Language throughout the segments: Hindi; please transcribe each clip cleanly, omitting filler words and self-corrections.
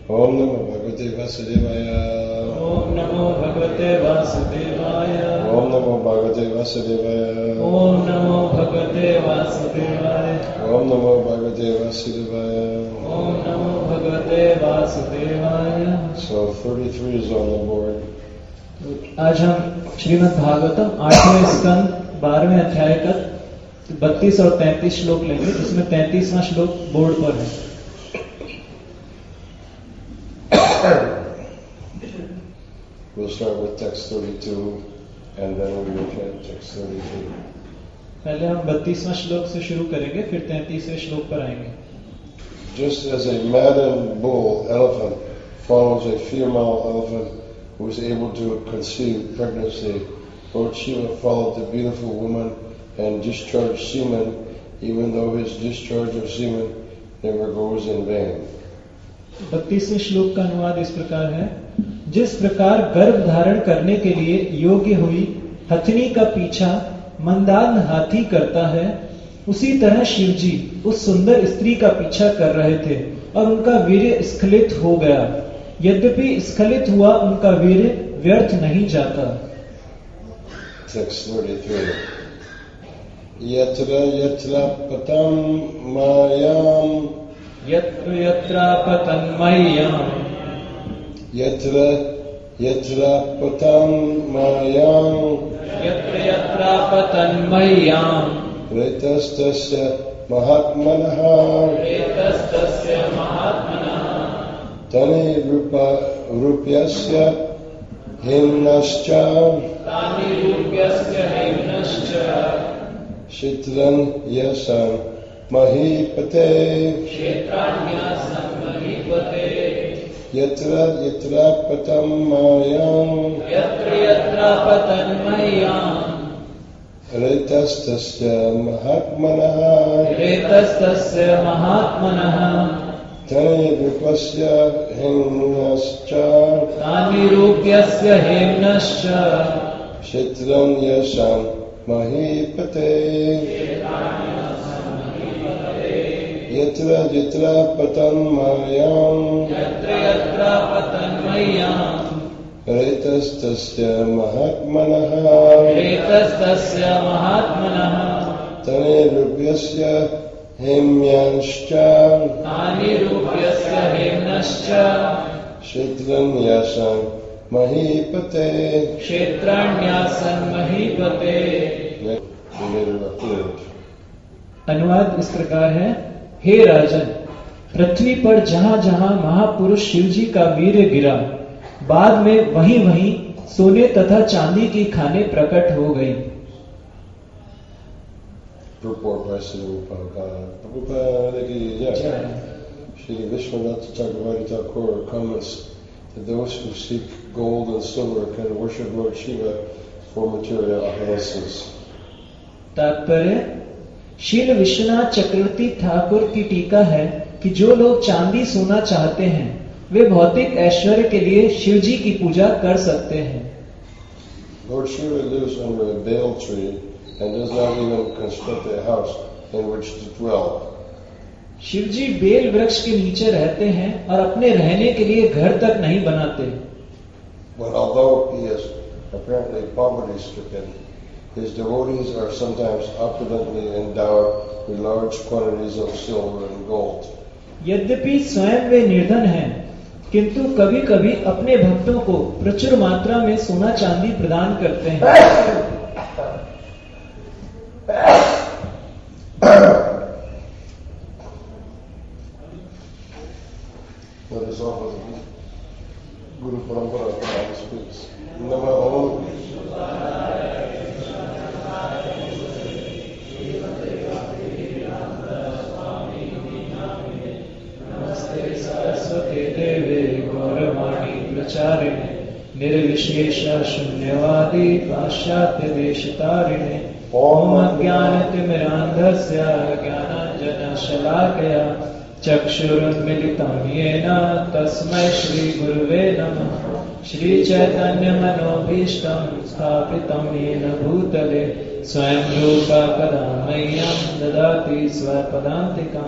Om Namo Bhagavate Vasudevaya. Om Namo Bhagavate Vasudevaya. Om Namo Bhagavate Vasudevaya. Om Namo Bhagavate Vasudevaya. Om Namo Bhagavate Vasudevaya. Om Namo Bhagavate Vasudevaya. So 33 is on the board. आज हम श्रीमद् भागवतम 8वें स्कंद 12वें अध्याय का 32 और 33 श्लोक लेंगे, जिसमें 33वां श्लोक बोर्ड पर है। We'll start with text 32 and then we will chant text 33. पहले हम 32वां श्लोक से शुरू करेंगे, फिर 33वें श्लोक पर आएंगे। Just as a maddened bull elephant follows a female elephant who is able to conceive pregnancy, Lord Shiva followed the beautiful woman and discharged semen, even though his discharge of semen never goes in vain. 32वें श्लोक का अनुवाद इस प्रकार है। जिस प्रकार गर्भ धारण करने के लिए योग्य हुई हथनी का पीछा मंदान हाथी करता है, उसी तरह शिवजी उस सुंदर स्त्री का पीछा कर रहे थे और उनका वीर्य स्खलित हो गया। यद्यपि स्खलित हुआ, उनका वीर्य व्यर्थ नहीं जाता। Text 33. Yatra yatra patam mayam. यत्र यत्र पतन्मय्याम्. Yatra yatra patam mayam. यत्र यत्र पतन्मय्याम्. Retastasya mahatmanaha. एतस्तस्य महात्मनः. Tani rupyasya himnascha. तानि रूप्यस्य हेम्नश्च. Shitran yasan mahipate. क्षेत्रान्यासं महीपते. Yatra yatra patam mayam. यत्र यत्र पतन्मय्याम्. Retastasya mahatmanaha. एतस्तस्य महात्मनः. Tani rupasya himnascha. तानि रूप्यस्य हेम्नश्च. Shitran yasan mahipate. Yatra yatra patam mayam. यत्र यत्र पतन्मय्याम्. Retastasya mahatmanaha. एतस्तस्य महात्मनः. Tani rupyasya himnascha. तानि रूप्यस्य हेम्नश्च. Shitran yasan mahipate. क्षेत्रान्यासं महीपते. अनुवाद इस प्रकार है। हे राजन, पृथ्वी पर जहां जहां महापुरुष शिवजी का वीर्य गिरा, बाद में वहीं वहीं सोने तथा चांदी की खाने प्रकट हो गई। Purport by Sri Prabhupada ki jai. Shri Vishwanath Chakravarti Thakur comments that those who seek gold and silver can worship Lord Shiva for material offenses. तात्पर्य, श्री विश्वनाथ चक्रवर्ती ठाकुर की टीका है कि जो लोग चांदी सोना चाहते हैं, वे भौतिक ऐश्वर्य के लिए शिवजी की पूजा कर सकते हैं। Lord Shiva lives under a bale tree and does not even construct a house in which to dwell. Shivji बेल वृक्ष के नीचे रहते हैं और अपने रहने के लिए घर तक नहीं बनाते। But although he is apparently poverty-stricken, his devotees are sometimes opulently endowed with large quantities of silver and gold. यद्यपि स्वयं वे निर्धन हैं, किंतु कभी कभी अपने भक्तों को प्रचुर मात्रा में सोना चांदी प्रदान करते हैं। Let us offer the Guru Parampara Prabhupada speaks. Namo. नमस्ते सरस्वती देवे गौरवाणी प्रचारिणे निर्विशेष शून्यवादी पाश्चात्य देशतारिणे ओम अज्ञानतिमिरान्धस्य ज्ञानाञ्जनशलाकया चक्षुरुन्मिलितं येन तस्मै श्रीगुरुवे नमः। श्रीचैतन्यमनोभीष्टं स्थापितं येन भूतले स्वयं रूपा कदा मह्यं ददाति स्वपदान्तिकम्।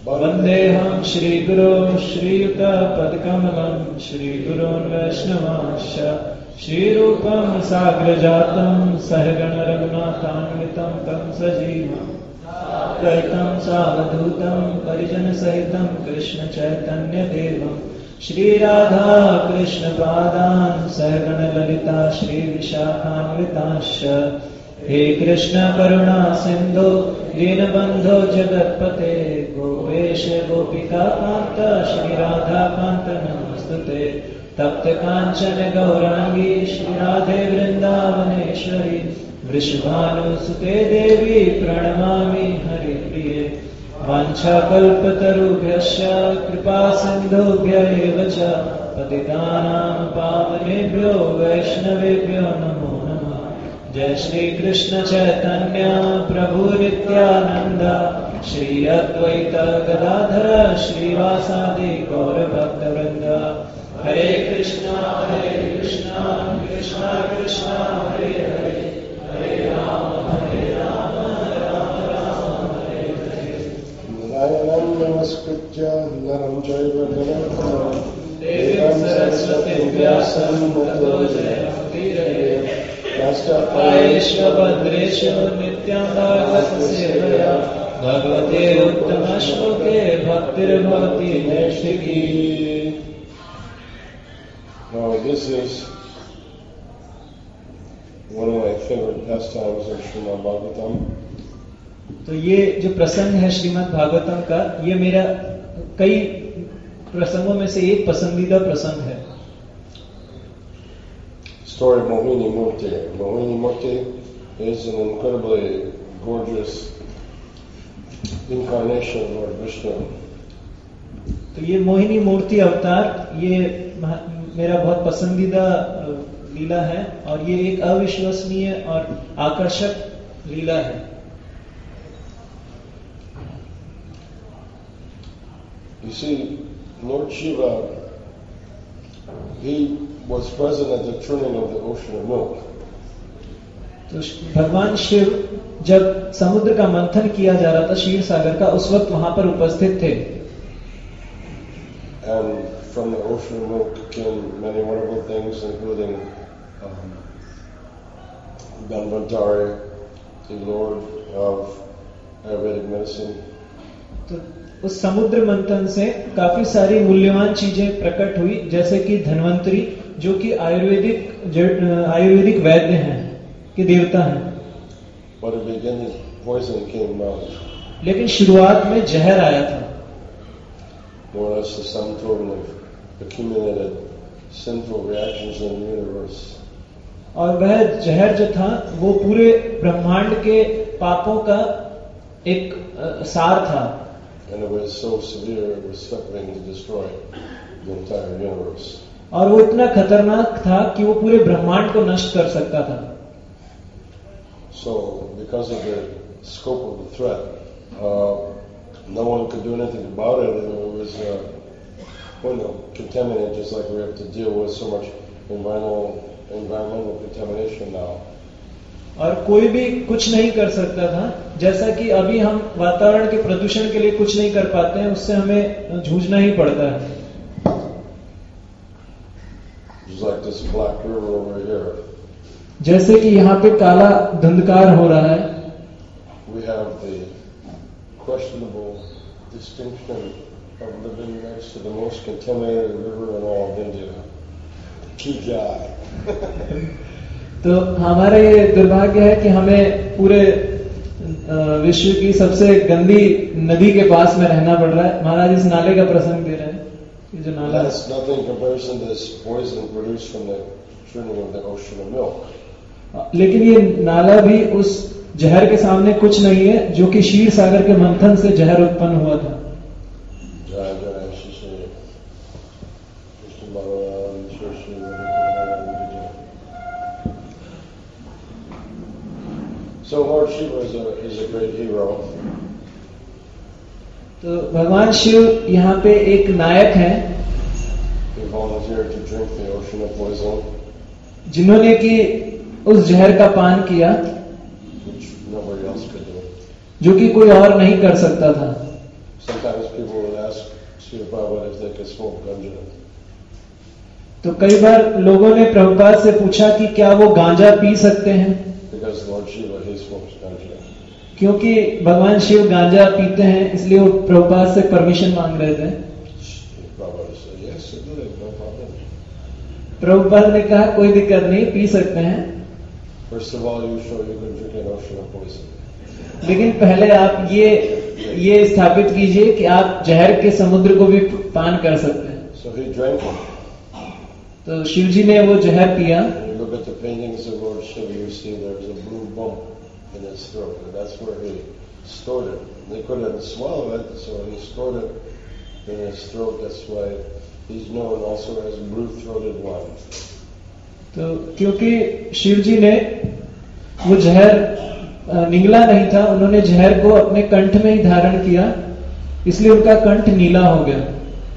वन्देऽहं श्रीगुरो श्रीयुतपदकमलं श्रीगुरोन् वैष्णवांश्च श्रीरूपं साग्रजातं सहगण रघुनाथान्वितं तं सजीवम् द्वैतं सावधूतं परिजनसहितं कृष्ण चैतन्य देवं श्रीराधा कृष्ण पादान् सहगण ललिता श्री विशाखान्विताश्च हे कृष्ण करुणा सिंधु दीनबंधो जगत्पते गोपेश गोपिका कांत श्री राधा कांत नमस्तुते तप्त कांचन गौरांगी श्री राधे वृंदावनेश्वरी वृषभानुसुते देवी प्रणमामि हरिप्रिये वाञ्छाकल्पतरुभ्यश्च कृपा सिन्धुभ्य एव च पतितानां पावनेभ्यो वैष्णवेभ्यो नमो नमः। जय श्री कृष्ण चैतन्य प्रभु नित्यानंद श्री अद्वैत गदाधर श्रीवासादि गौर भक्तवृंद हरे कृष्णा कृष्णा कृष्णा हरे हरे हरे राम राम राम हरे हरे। नारायणं नमस्कृत्य नरं चैव नरोत्तमं देवीं सरस्वतीं व्यासं ततो जयमुदीरयेत् नमस्कारश्वभद्रेषु नित्यं भागवतसेवया भगवते उत्तमश्लोके भक्तिर्भवति नैष्ठिकी। Now this is one of my favorite pastimes of Srimad Bhagavatam. तो ये जो प्रसंग है श्रीमद् भागवतम का, ये मेरा कई प्रसंगों में से एक पसंदीदा प्रसंग है। Story of Mohini Murti. Mohini Murti is an incredibly gorgeous incarnation of Lord Vishnu. तो ये मोहिनी मूर्ति अवतार, ये मेरा बहुत पसंदीदा लीला है और ये एक अविश्वसनीय और आकर्षक लीला है। You see, Lord Shiva, he was present at the churning of the ocean of milk. तो भगवान शिव जब समुद्र का मंथन किया जा रहा था क्षीर सागर का, उस वक्त वहां पर उपस्थित थे। And from the ocean of milk came many wonderful things, including Dhanvantari, the Lord of Ayurvedic medicine. तो उस समुद्र मंथन से काफी सारी मूल्यवान चीजें प्रकट हुई, जैसे कि धन्वंतरी, जो कि आयुर्वेदिक वैद्य हैं, के देवता हैं। But at the beginning, poison came out. लेकिन शुरुआत में जहर आया था। More or less the sum total of accumulated sinful reactions in the universe. और वह जहर जो था वो पूरे ब्रह्मांड के पापों का एक सार था। And it was so severe, it was threatening to destroy the entire universe. और वो इतना खतरनाक था कि वो पूरे ब्रह्मांड को नष्ट कर सकता था। So, because of the scope of the threat, no one could do anything about it, and it was, contaminated, just like we have to deal with so much environmental contamination now. और कोई भी कुछ नहीं कर सकता था, जैसा कि अभी हम वातावरण के प्रदूषण के लिए कुछ नहीं कर पाते हैं, उससे हमें जूझना ही पड़ता है। Just like this black river over here. जैसे कि यहाँ पे काला धुंधकार हो रहा है। We have the questionable distinction of living next to the most contaminated river in all of India. Kijai. तो हमारा ये दुर्भाग्य है कि हमें पूरे विश्व की सबसे गंदी नदी के पास में रहना पड़ रहा है। महाराज इस नाले का प्रसंग दे रहे हैं, ये जो नाला है। That's nothing in comparison to this poison produced from the churning of the ocean of milk. लेकिन ये नाला भी उस जहर के सामने कुछ नहीं है, जो कि क्षीर सागर के मंथन से जहर उत्पन्न हुआ था। जय जय श्री श्री कृष्ण भगवान Shri Shri So Lord Shiva is a great hero. तो भगवान शिव यहाँ पे एक नायक हैं, He volunteered to drink the ocean of poison, जिन्होंने कि उस जहर का पान किया, which nobody else could do. जो कि कोई और नहीं कर सकता था। sometimes people would ask Srila Prabhupada if they could smoke ganja. तो कई बार लोगों ने प्रभुपाद से पूछा कि क्या वो गांजा पी सकते हैं, Because Lord Shiva, he smokes ganja. क्योंकि भगवान शिव गांजा पीते हैं, इसलिए वो प्रभुपाद से परमिशन मांग रहे थे। Prabhupada said, yes, do it, no problem. Prabhupada ने कहा कोई दिक्कत नहीं, पी सकते हैं, First of all, you show you can drink an ocean of poison. लेकिन पहले आप ये स्थापित कीजिए कि आप जहर के समुद्र को भी पान कर सकते हैं। So he drank it. तो शिव जी ने वो जहर पिया। When you look at the paintings of Lord Shiva, you see there's a blue bump in his throat, and that's where he stored it. They couldn't swallow it, so he stored it in his throat. That's why he's known also as blue-throated one. तो क्योंकि शिव जी ने वो जहर निगला नहीं था, उन्होंने जहर को अपने कंठ में ही धारण किया, इसलिए उनका कंठ नीला हो गया।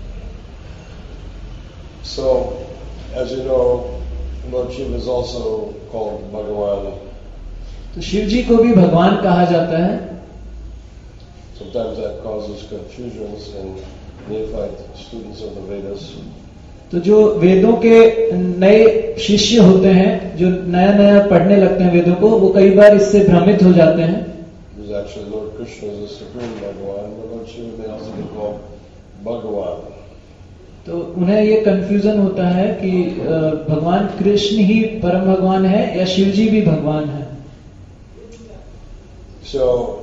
So, as you know, Lord Shiva is also called Bhagavan. तो शिव जी को भी भगवान कहा जाता है। Sometimes that causes confusions in neophyte students of the Vedas. तो जो वेदों के नए शिष्य होते हैं, जो नया नया पढ़ने लगते हैं वेदों को, वो कई बार इससे भ्रमित हो जाते हैं। Because actually Lord Krishna is the supreme Bhagavan, but Lord Shiva may also be called Bhagavan. तो उन्हें ये कंफ्यूजन होता है कि भगवान कृष्ण ही परम भगवान है या शिव जी भी भगवान है। So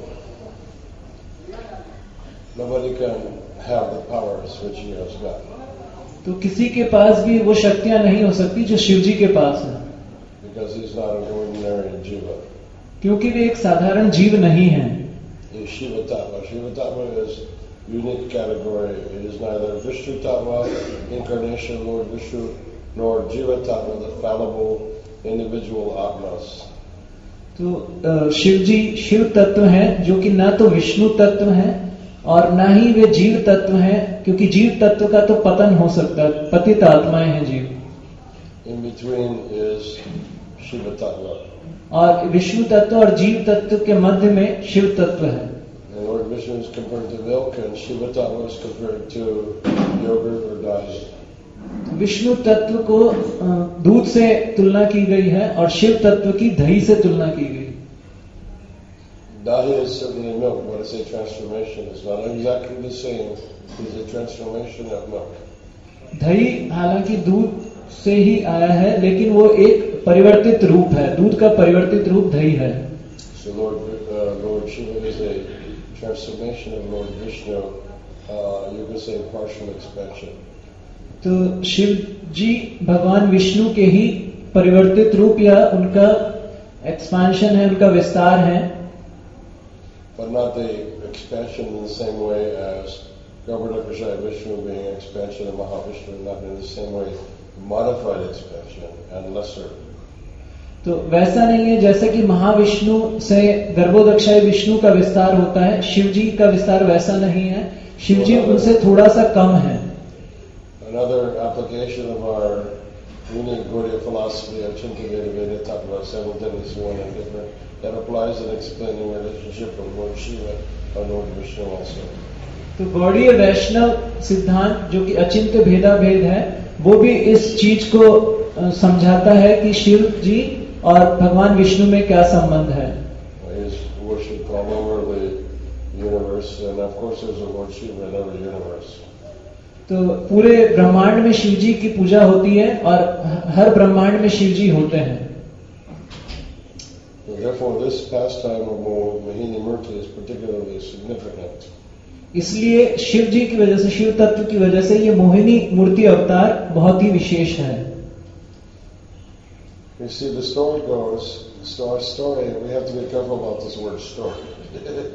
nobody can have the powers which he has got. तो किसी के पास भी वो शक्तियां नहीं हो सकती जो शिव जी के पास है, Because he's not an ordinary jiva. क्योंकि वे एक साधारण जीव नहीं है। He is Shiva Tattva. Shiva Tattva is unique category. It is neither Vishnu Tattva, incarnation of Lord Vishnu, nor Jiva Tattva, the fallible individual Atmas. तो शिव जी शिव तत्व है, जो कि ना तो विष्णु तत्व है और ना ही वे जीव तत्व है, क्योंकि जीव तत्व का तो पतन हो सकता है, पतित आत्माएं हैं जीव। In between is Shiva Tattva. और विष्णु तत्व और जीव तत्व के मध्य में शिव तत्व है। And Lord Vishnu is compared to milk, and Shiva Tattva is compared to yogurt or dahi. Vishnu तत्व को दूध से तुलना की गई है और शिव तत्व की दही से तुलना की गई। Dahi is certainly milk, but it's a transformation. It's not exactly the same. It's a transformation of milk. दही हालांकि दूध से ही आया है, लेकिन वो एक परिवर्तित रूप है, दूध का परिवर्तित रूप दही है। So Lord Shiva is a transformation of Lord Vishnu. You can say partial expansion. तो शिव जी भगवान विष्णु के ही परिवर्तित रूप या उनका एक्सपांशन है, उनका विस्तार है। But not the expansion in the same way as Garbhodakashaya Vishnu being expansion of Mahavishnu, not in the same way modified expansion and lesser. तो वैसा नहीं है जैसे कि महाविष्णु से गर्भोदक्षाय विष्णु का विस्तार होता है, शिव जी का विस्तार वैसा नहीं है, शिव जी उनसे थोड़ा सा कम है। Another application of our unique Gaudiya philosophy of Chintaveda Veda talk about several things one and different. That applies in explaining the relationship of Lord Shiva and Lord Vishnu also. तो गौड़ीय वैष्णव सिद्धांत जो कि अचिंत्य भेदा भेद है, वो भी इस चीज को समझाता है कि शिव जी और भगवान विष्णु में क्या संबंध है। He is worshipped all over the universe, and of course there's a Lord Shiva in every universe. तो पूरे ब्रह्मांड में शिव जी की पूजा होती है और हर ब्रह्मांड में शिव जी होते हैं। Therefore, this pastime of Mohini Murti is particularly significant. इसलिए शिव जी की वजह से, शिव तत्व की वजह से ये मोहिनी मूर्ति अवतार बहुत ही विशेष है। You see, the story goes, our story, we have to be careful about this word story.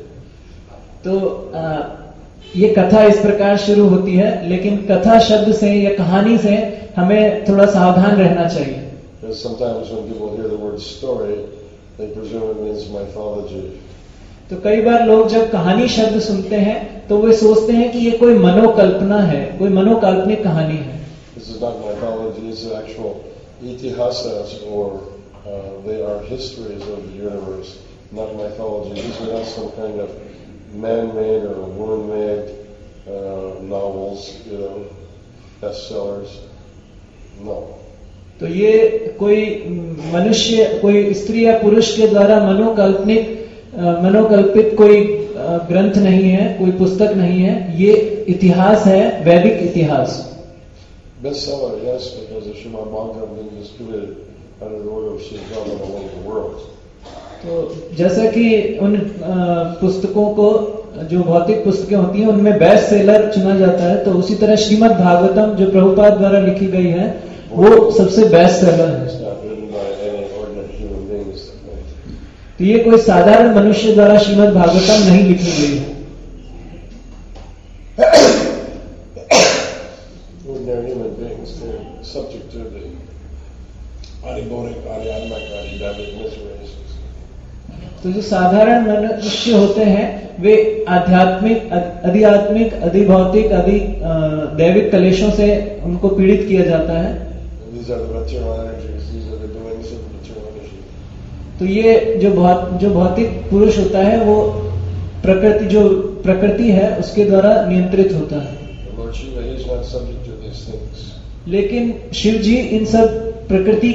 तो ये कथा इस प्रकार शुरू होती है, लेकिन कथा शब्द से या कहानी से हमें थोड़ा सावधान रहना चाहिए। Because sometimes when people hear the word story, they presume it means mythology. तो कई बार लोग जब कहानी शब्द सुनते हैं तो वे सोचते हैं कि ये कोई मनोकल्पना है, कोई मनोकाल्पनिक कहानी है। This is not mythology, it's actual itihasas, or they are histories of the universe, not mythology. These are not some kind of man-made or woman-made novels, bestsellers. No. तो ये कोई मनुष्य, कोई स्त्री या पुरुष के द्वारा मनोकल्पित कोई ग्रंथ नहीं है, कोई पुस्तक नहीं है, ये इतिहास है, वैदिक इतिहास। Bestseller, yes, because the Srimad Bhagavatam being distributed under the order of Sri Rama all over the world. तो जैसा कि उन पुस्तकों को, जो भौतिक पुस्तकें होती हैं, उनमें बेस्ट सेलर चुना जाता है, तो उसी तरह श्रीमद् भागवतम जो प्रभुपाद द्वारा लिखी गई है वो सबसे बेस्ट सेलर है। तो ये कोई साधारण मनुष्य द्वारा श्रीमद् भागवतम नहीं लिखी गई है। Ordinary human beings, they're subject to the adibodic, adiadmic, adidavic miseries. तो जो साधारण मनुष्य होते हैं वे आध्यात्मिक, अधिआत्मिक, अधिभौतिक, दैविक कलेशों से उनको पीड़ित किया जाता है। These are the material energies. These are the doings of material energy. तो ये जो भौतिक पुरुष होता है वो प्रकृति है उसके द्वारा नियंत्रित होता है। Lord Shiva, he is not subject to these things. लेकिन शिव जी इन सब प्रकृति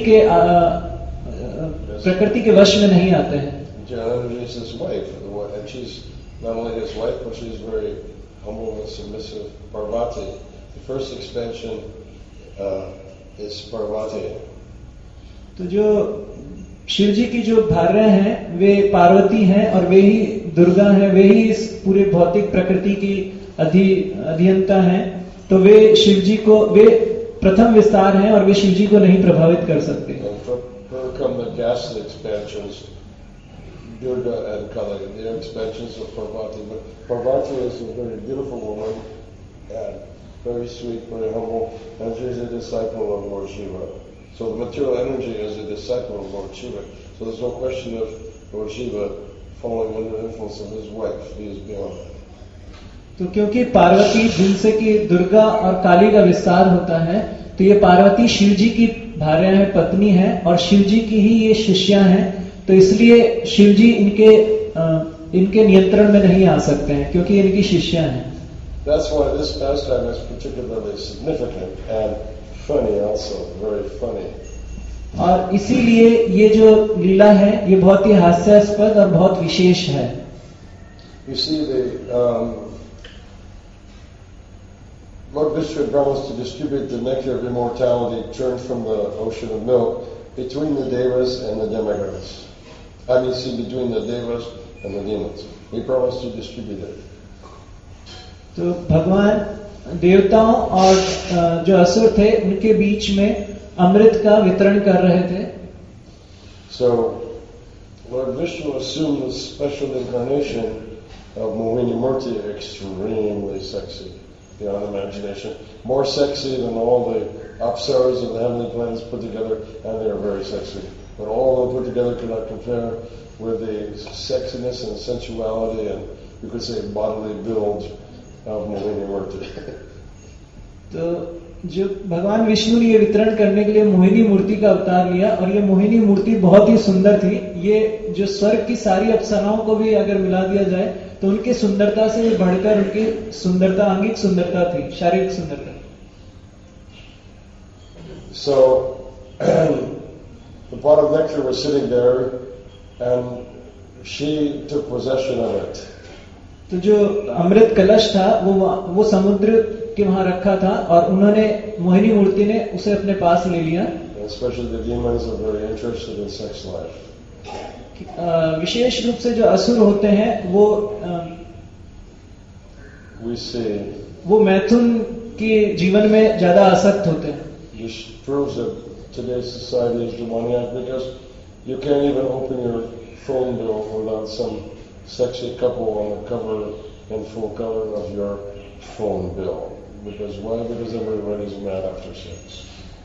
के वश में नहीं आते हैं। Jananji is his wife, and she's not only his wife, but she's very humble and submissive. Parvati, the first expansion is Parvati. तो जो शिव जी की जो भार्या हैं वे पार्वती हैं और वे ही दुर्गा हैं, वे ही इस पूरे भौतिक प्रकृति की अधियंता हैं। तो वे शिव जी को, वे प्रथम विस्तार हैं और वे शिव जी को नहीं प्रभावित कर सकते। Come the ghastly expansions, Durga and Kali, the expansions of Parvati. But Parvati is a very beautiful woman and very sweet, very humble, and she's a disciple of Lord Shiva. So the material energy is a disciple of Lord Shiva. So there's no question of Lord Shiva falling under the influence of his wife. He is beyond that. तो क्योंकि पार्वती जिनसे कि दुर्गा और काली का विस्तार होता है, तो ये पार्वती शिव जी की भार्या है, पत्नी है और शिव जी की ही ये शिष्या हैं। तो इसलिए शिव जी इनके नियंत्रण में नहीं आ सकते हैं क्योंकि इनकी शिष्या हैं। That's why this pastime is particularly significant and funny also, very funny. और इसीलिए ये जो लीला है ये बहुत ही हास्यास्पद और बहुत विशेष है। You see, Lord Vishnu promised to distribute the nectar of immortality churned from the ocean of milk between the devas and the demigods. Between the devas and the demons. He promised to distribute it. तो भगवान देवताओं और जो असुर थे उनके बीच में अमृत का वितरण कर रहे थे। So Lord Vishnu assumed the special incarnation of Mohini Murti, extremely sexy, beyond imagination, more sexy than all the apsaras of the heavenly planets put together, and they are very sexy. But all of them put together cannot compare with the sexiness and sensuality and, you could say, bodily build of Mohini Murti. तो जो भगवान विष्णु ने ये वितरण करने के लिए मोहिनी मूर्ति का अवतार लिया और ये मोहिनी मूर्ति बहुत ही सुंदर थी। ये जो स्वर्ग की सारी अप्सराओं को भी अगर मिला दिया जाए तो उनकी सुंदरता से बढ़कर उनकी सुंदरता, आंगिक सुंदरता थी, शारीरिक सुंदरता। So the pot of nectar was sitting there and she took possession of it. तो जो अमृत कलश था वो समुद्र के वहां रखा था और उन्होंने, मोहिनी मूर्ति ने उसे अपने पास ले लिया। Especially the demons are very interested in sex life. विशेष रूप से जो असुर होते हैं वो मैथुन के जीवन में ज्यादा आसक्त होते हैं। This proves that today's society is demoniac because you can't even open your phone bill without some sexy couple on the cover in full color of your phone bill. Because why? Because everybody's mad after sex.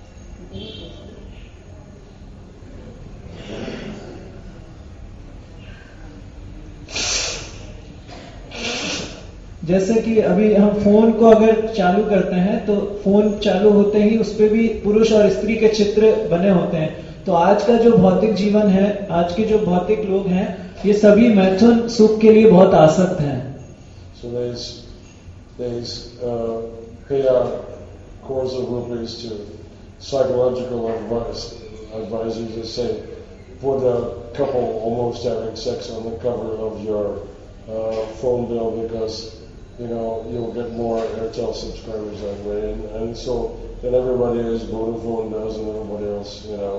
जैसे कि अभी हम फोन को अगर चालू करते हैं तो फोन चालू होते ही उस पे भी पुरुष और स्त्री के चित्र बने होते हैं। तो आज का जो भौतिक जीवन है, आज के जो भौतिक लोग हैं, ये सभी मैथुन सुख के लिए बहुत आसक्त हैं। So they pay out crores of rupees to psychological advisors that say, put a couple almost having sex on the cover of your phone bill because, you'll get more Airtel subscribers that way. And so then everybody is Vodafone does and everybody else,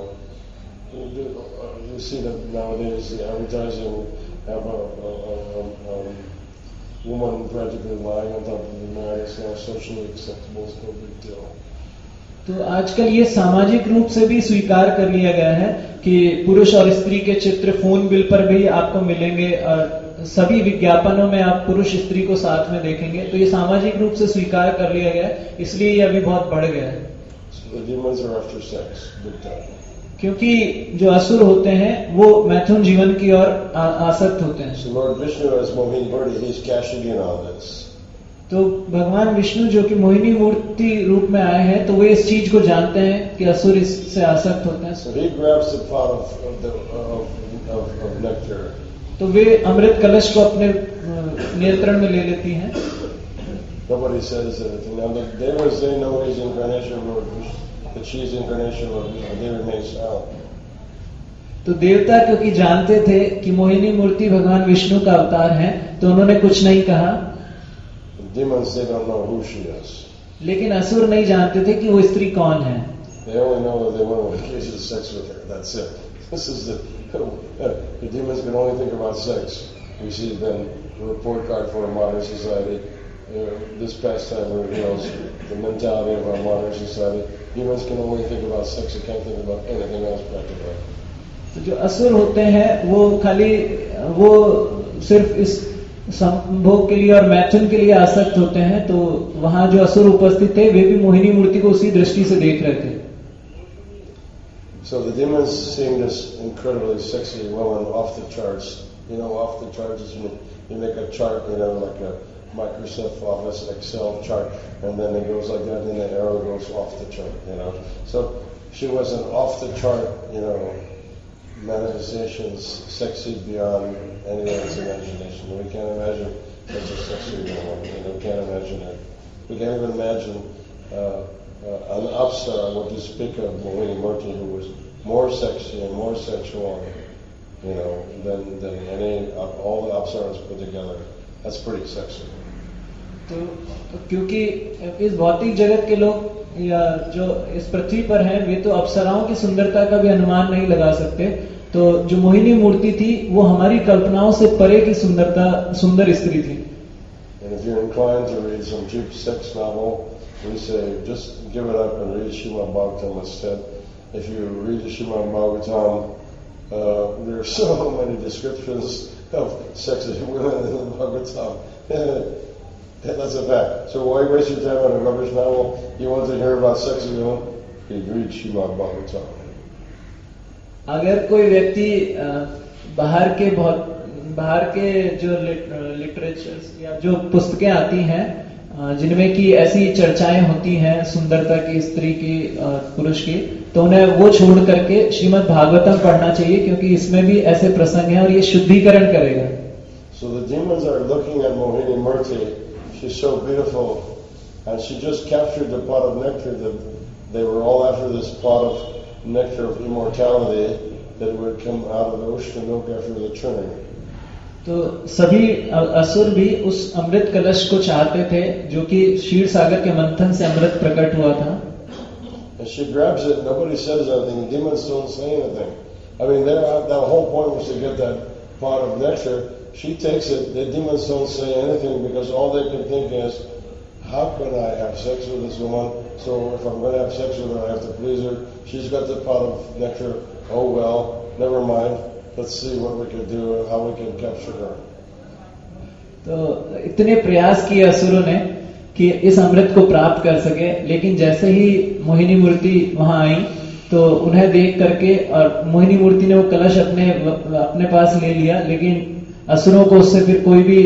you see that nowadays the advertising have a woman practically lying on top of the man. It's now socially acceptable. It's no big deal. तो आजकल ये सामाजिक रूप से भी स्वीकार कर लिया गया है कि पुरुष और स्त्री के चित्र फोन बिल पर भी आपको मिलेंगे और सभी विज्ञापनों में आप पुरुष स्त्री को साथ में देखेंगे. तो ये सामाजिक रूप से स्वीकार कर लिया गया है, इसलिए ये अभी बहुत बढ़ गया है. The demons are after sex, big time. क्योंकि जो असुर होते हैं वो मैथुन जीवन की ओर आसक्त होते हैं. So Lord Vishnu as Mohini Murti, he's cashing in on this. तो भगवान विष्णु जो कि मोहिनी मूर्ति रूप में आए हैं तो वे इस चीज को जानते हैं कि असुर इससे आसक्त होते हैं. So he grabs the pot of nectar. तो वे अमृत कलश को अपने नियंत्रण में ले लेती हैं. Nobody says anything. Now the devas, they know he's incarnation of Lord Vishnu, that she's incarnation of Lord Vishnu. They remain silent. तो देवता क्योंकि जानते थे कि मोहिनी मूर्ति भगवान विष्णु का अवतार है तो उन्होंने कुछ नहीं कहा. Demons, they don't know who she is. लेकिन असुर नहीं जानते थे कि वो स्त्री कौन है. They only know that they want to engage in sex with her. That's it. This is the demons can only think about sex. We see then the report card for a modern society. This pastime reveals the mentality of our modern society. Demons can only think about sex. They can't think about anything else practically. तो जो असुर होते हैं वो सिर्फ इस संभोग के लिए और मैथुन के लिए आसक्त होते हैं. तो वहां जो असुर उपस्थित थे वे भी मोहिनी मूर्ति को उसी दृष्टि से देख रहे थे. So the demons seeing this incredibly sexy woman off the charts. Off the charts is you make a chart, like a Microsoft Office Excel chart, and then it goes like that, and the arrow goes off the chart. So she was an off the chart, manifestations, sexy beyond anyone's imagination. We can't imagine such a sexy woman. We can't imagine it. We can't even imagine an Apsara, what to speak of Mohini Murti, who was more sexy and more sensual, than any all the Apsaras put together. That's pretty sexy. तो क्योंकि इस भौतिक जगत के लोग या जो इस पृथ्वी पर हैं वे तो अप्सराओं की सुंदरता का भी अनुमान नहीं लगा सकते. तो जो मोहिनी मूर्ति थी वो हमारी कल्पनाओं से परे की सुंदर स्त्री थी. And if you're inclined to read some cheap sex novel, we say just give it up and read Srimad Bhagavatam instead. If you read Srimad Bhagavatam, there are so many descriptions of sexy women in the Bhagavatam. That's a fact. So why waste your time on a rubbish novel? You want to hear about sexy women? You read Srimad Bhagavatam. अगर कोई व्यक्ति बाहर के जो लिटरेचर्स या जो पुस्तकें आती हैं जिनमें की ऐसी चर्चाएं होती हैं सुंदरता की, स्त्री की, पुरुष की, तो उन्हें वो छोड़ करके श्रीमद् भागवतम पढ़ना चाहिए क्योंकि इसमें भी ऐसे प्रसंग हैं और ये शुद्धिकरण करेगा. So the demons are looking at Mohini Murti. She's so beautiful, and she just captured the pot of nectar. That they were all after this pot of nectar of immortality that would come out of the ocean milk after the churning. तो सभी असुर भी उस अमृत कलश को चाहते थे जो कि क्षीर सागर के मंथन से अमृत प्रकट हुआ था. And she grabs it. Nobody says anything. The demons don't say anything. I mean, that whole point was to get that pot of nectar. She takes it. The demons don't say anything because all they can think is, how can I have sex with this woman? So if I'm going to have sex with her, I have to please her. She's got the pot of nectar. Oh well, never mind. Let's see what we can do, how we can capture her. तो इतने प्रयास किए असुरों ने कि इस अमृत को प्राप्त कर सके, लेकिन जैसे ही मोहिनी मूर्ति वहां आई तो उन्हें देख करके और मोहिनी मूर्ति ने वो कलश अपने पास ले लिया, लेकिन असुरों को उससे फिर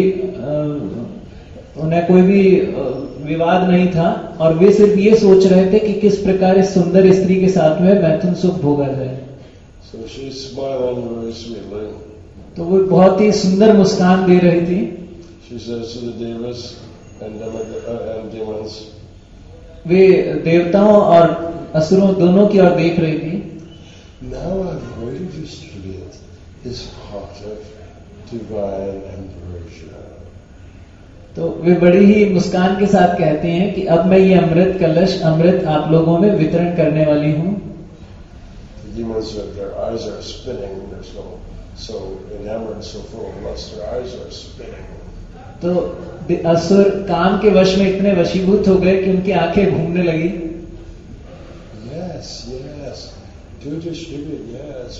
उन्हें कोई भी विवाद नहीं था और वे सिर्फ ये सोच रहे थे कि किस प्रकार इस सुंदर स्त्री के साथ में मैथुन सुख भोगा जाए. So she's smiling very sweetly. तो वो बहुत ही सुंदर मुस्कान दे रही थी. She says to the devas, and demons. वे देवताओं और असुरों दोनों की ओर देख रही थी. Now I've already distributed this heart of divine ambrosia. तो वे बड़ी ही मुस्कान के साथ कहते हैं कि अब मैं ये अमृत कलश, अमृत आप लोगों में वितरण करने वाली हूँ. The demons, their eyes are spinning. They're so enamored, so full of lust. Their eyes are spinning. तो असुर काम के वश में इतने वशीभूत हो गए कि उनकी आंखें घूमने लगी. Yes, do distribute, yes.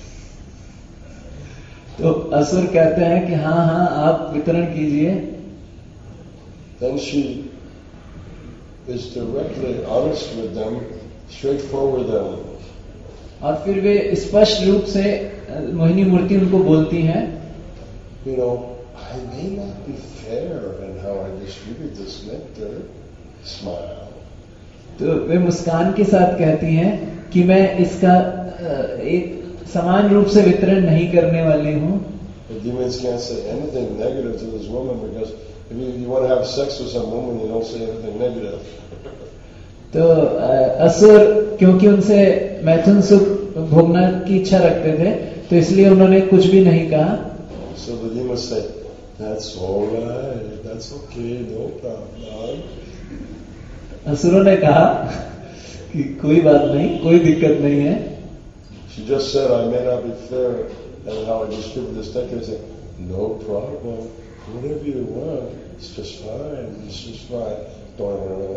तो असुर कहते हैं कि हाँ आप वितरण कीजिए. Then she is directly honest with them, straightforward them. और फिर वे स्पष्ट रूप से मोहिनी मूर्ति उनको बोलती हैं. You know, I may not be fair in how I distribute this nectar. Smile. तो वे मुस्कान के साथ कहती हैं कि मैं इसका एक समान रूप से वितरण नहीं करने वाली हूँ. The demons can't say anything negative to this woman because if you want to have sex with some woman, you don't say anything negative. तो असुर क्योंकि उनसे मैथुन सुख भोगना की इच्छा रखते थे, तो इसलिए उन्होंने कुछ भी नहीं कहा. So the demons say, that's all right, that's okay, no problem. असुरों ने कहा कि कोई बात नहीं, कोई दिक्कत नहीं है. She just said, I may not be fair in how I distribute this nectar. They say, no problem, whatever you want, it's just fine, it's just fine. तो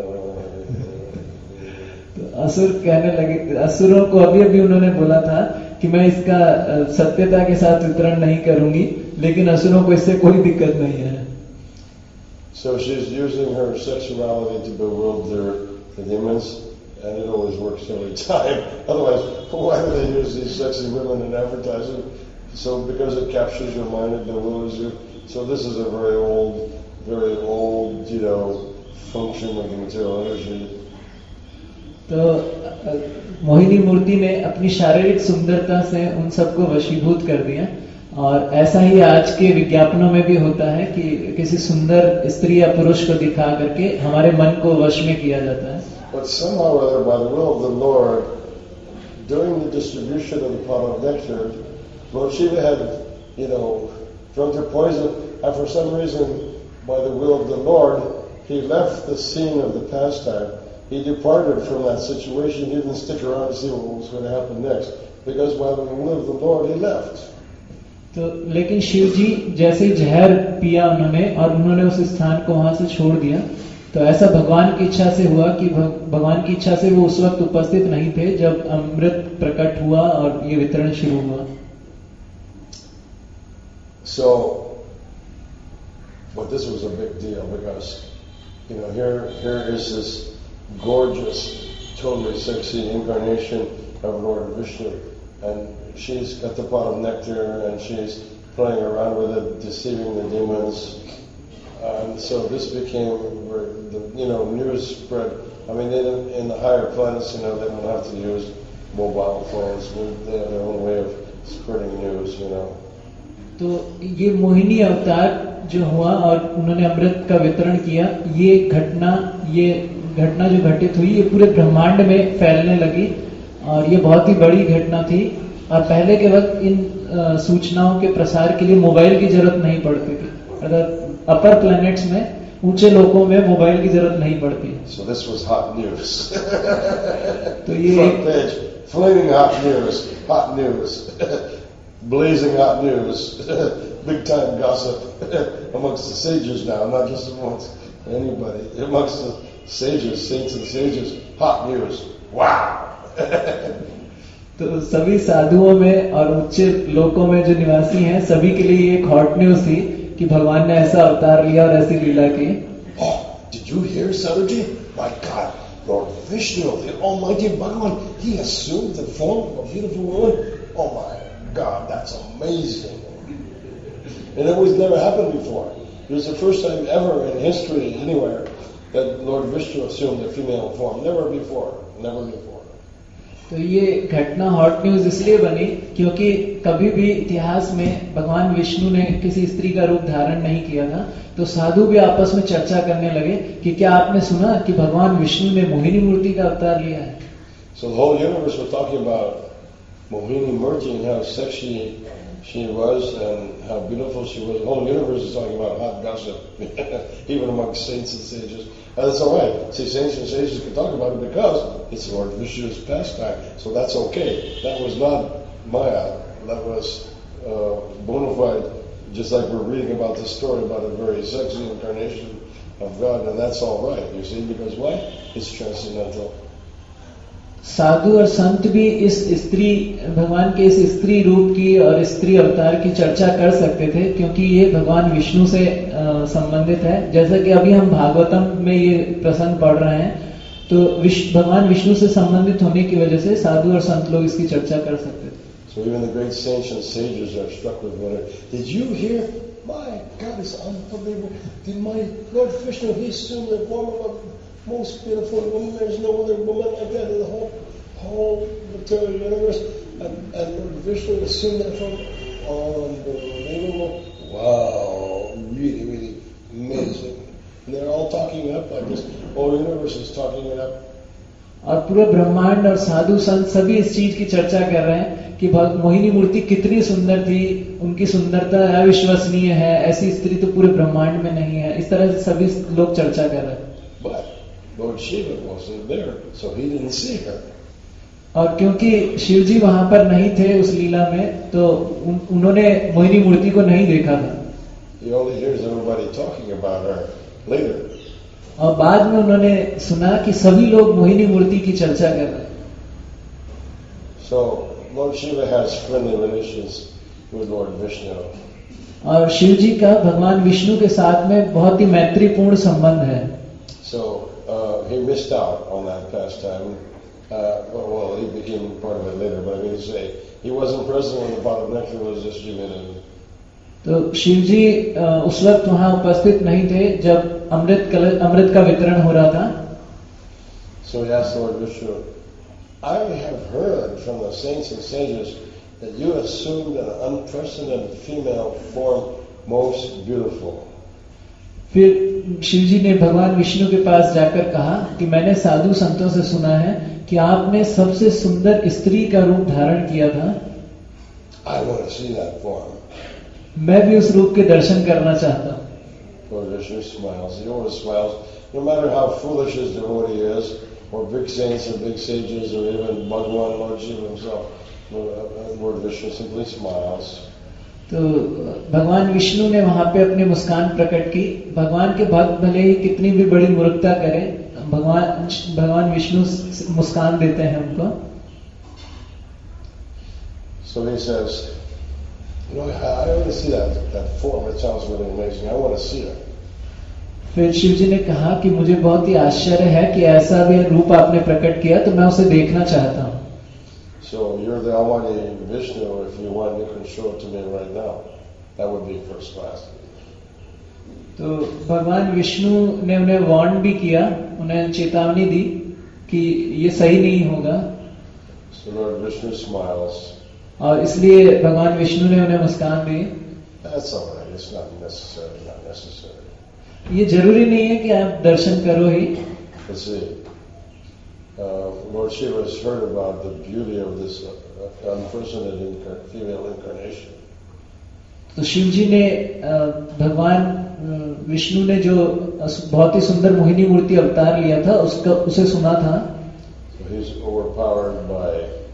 असुर कहने लगे, असुरों को अभी उन्होंने बोला था कि मैं इसका सत्यता के साथ वितरण नहीं करूंगी, लेकिन असुरों को इससे कोई दिक्कत नहीं है. So she's using her sexuality to bewilder the demons, and it always works every time. Otherwise, why do they use these sexy women in advertising? So because it captures your mind, it bewilders you. So this is a very old, function of the material energy. तो मोहिनी मूर्ति ने अपनी शारीरिक सुंदरता से उन सबको वशीभूत कर दिया. और ऐसा ही आज के विज्ञापनों में भी होता है कि किसी सुंदर स्त्री या पुरुष को दिखा करके हमारे मन को वश में किया जाता है. But somehow or other, by the will of the Lord, during the distribution of the pot of nectar, Lord Shiva had, drunk the poison, and for some reason, by the will of the Lord, he left the scene of the pastime. He departed from that situation. He didn't stick around to see what was going to happen next, because by the will of the Lord, he left. तो लेकिन शिव जी जैसे ही जहर पिया उन्होंने और उन्होंने उस स्थान को वहां से छोड़ दिया, तो ऐसा भगवान की इच्छा से हुआ कि भगवान की इच्छा से वो उस वक्त उपस्थित नहीं थे जब अमृत प्रकट हुआ और ये वितरण शुरू हुआ. So, but this was a big deal because, here is this gorgeous, totally sexy incarnation of Lord Vishnu, and she's got the pot of nectar and she's playing around with it, deceiving the demons. And so this became, news spread. I mean, in the higher planets, they don't have to use mobile phones. They have their own way of spreading news, तो ये मोहिनी अवतार जो हुआ और उन्होंने अमृत का वितरण किया, ये घटना जो घटित हुई, ये पूरे ब्रह्मांड में फैलने लगी और ये बहुत ही बड़ी घटना थी. और पहले के वक्त इन सूचनाओं के प्रसार के लिए मोबाइल की जरूरत नहीं पड़ती थी. अगर अपर प्लैनेट्स में, ऊंचे लोकों में मोबाइल की जरूरत नहीं पड़ती. So this was hot news. तो ये front page, flaming hot news, blazing hot news, big time gossip amongst the sages now, not just amongst anybody, amongst the sages, saints and sages, hot news. Wow. तो सभी साधुओं में और उच्च लोकों में जो निवासी हैं, सभी के लिए एक हॉट न्यूज थी कि भगवान ने ऐसा अवतार लिया और ऐसी लीला की. Oh, did you hear, Sadhuji? My God, Lord Vishnu, the Almighty Bhagavan, he assumed the form of a beautiful woman. Oh my God, that's amazing. And it was never happened before. It was the first time ever in history anywhere that Lord Vishnu assumed a female form. Never before. तो ये घटना हॉट न्यूज इसलिए बनी क्योंकि कभी भी इतिहास में भगवान विष्णु ने किसी स्त्री का रूप धारण नहीं किया था। तो साधु भी आपस में चर्चा करने लगे कि क्या आपने सुना कि भगवान विष्णु ने मोहिनी मूर्ति का अवतार लिया है। So the whole universe was talking about Mohini Murti and how sexy she was and how beautiful she was. The whole universe is talking about hot gossip, even among saints and sages. And that's all right. See, saints and sages can talk about it because it's Lord Vishnu's pastime. So that's okay. That was not Maya. That was bona fide. Just like we're reading about this story about a very sexy incarnation of God, and that's all right. You see, because why? It's transcendental. साधु और संत भी इस स्त्री भगवान के इस स्त्री रूप की और स्त्री अवतार की चर्चा कर सकते थे क्योंकि ये भगवान विष्णु से संबंधित है। जैसा कि अभी हम भागवतम में ये प्रसंग पढ़ रहे हैं, तो भगवान विष्णु से संबंधित होने की वजह से साधु और संत लोग इसकी चर्चा कर सकते थे। So even the great saints and sages are struck with wonder. Did you hear? My God, it's unbelievable. Did my Lord Vishnu, he assumed the form of a most beautiful woman. There's no other woman like that in the whole material universe. And Lord Vishnu assumed that form. Unbelievable. Wow. Really, really amazing. And they're all talking it up like this. Whole universe is talking it up. और पूरा ब्रह्मांड और साधु संत सभी इस चीज की चर्चा कर रहे हैं कि मोहिनी मूर्ति कितनी सुंदर थी, उनकी सुंदरता अविश्वसनीय है, ऐसी स्त्री तो पूरे ब्रह्मांड में नहीं है। इस तरह से सभी लोग चर्चा कर रहे हैं। But Lord Shiva wasn't there, so he didn't see her. और क्योंकि शिव जी वहां पर नहीं थे उस लीला में, तो उन्होंने मोहिनी मूर्ति को नहीं देखा था। He only hears everybody talking about her later. और बाद में उन्होंने सुना कि सभी लोग मोहिनी मूर्ति की चर्चा कर रहे हैं। So Lord Shiva has friendly relations with Lord Vishnu. और शिव जी का भगवान विष्णु के साथ में बहुत ही मैत्रीपूर्ण संबंध है। So he missed out on that pastime. Well, he became part of it later, but I mean to say, he wasn't present when the pot of nectar was distributed. तो शिव जी उस वक्त वहां उपस्थित नहीं थे जब अमृत का वितरण हो रहा था। So he asked Lord Vishnu, I have heard from the saints and sages that you assumed an unprecedented female form, most beautiful. फिर शिव जी ने भगवान विष्णु के पास जाकर कहा कि मैंने साधु संतों से सुना है कि आपने सबसे सुंदर स्त्री का रूप धारण किया था। I want to see that form. मैं भी उस रूप के दर्शन करना चाहता हूँ। Lord Vishnu smiles. He always smiles. No matter how foolish his devotee is, or big saints or big sages, or even Bhagwan, Lord Shiva himself, Lord Vishnu simply smiles. तो भगवान विष्णु ने वहां पे अपनी मुस्कान प्रकट की। भगवान के भक्त भले ही कितनी भी बड़ी मूर्खता करें, भगवान विष्णु मुस्कान देते हैं उनको। So he says, I want to see that form. It sounds really amazing. I want to see it. फिर शिव जी ने कहा कि मुझे बहुत ही आश्चर्य है कि ऐसा भी रूप आपने प्रकट किया, तो मैं उसे देखना चाहता हूँ। So you're the Almighty Vishnu. If you want, you can show it to me right now. That would be first class. तो भगवान विष्णु ने उन्हें वार्न भी किया, उन्हें चेतावनी दी कि ये सही नहीं होगा। So Lord Vishnu smiles. और इसलिए भगवान विष्णु ने उन्हें मुस्कान दी। That's all right. It's not necessary. Not necessary. ये जरूरी नहीं है कि आप दर्शन करो ही। Let's see. Lord Shiva has heard about the beauty of this unprecedented female incarnation. तो शिव जी ने भगवान विष्णु ने जो बहुत ही सुंदर मोहिनी मूर्ति अवतार लिया था उसे सुना था। So he's overpowered by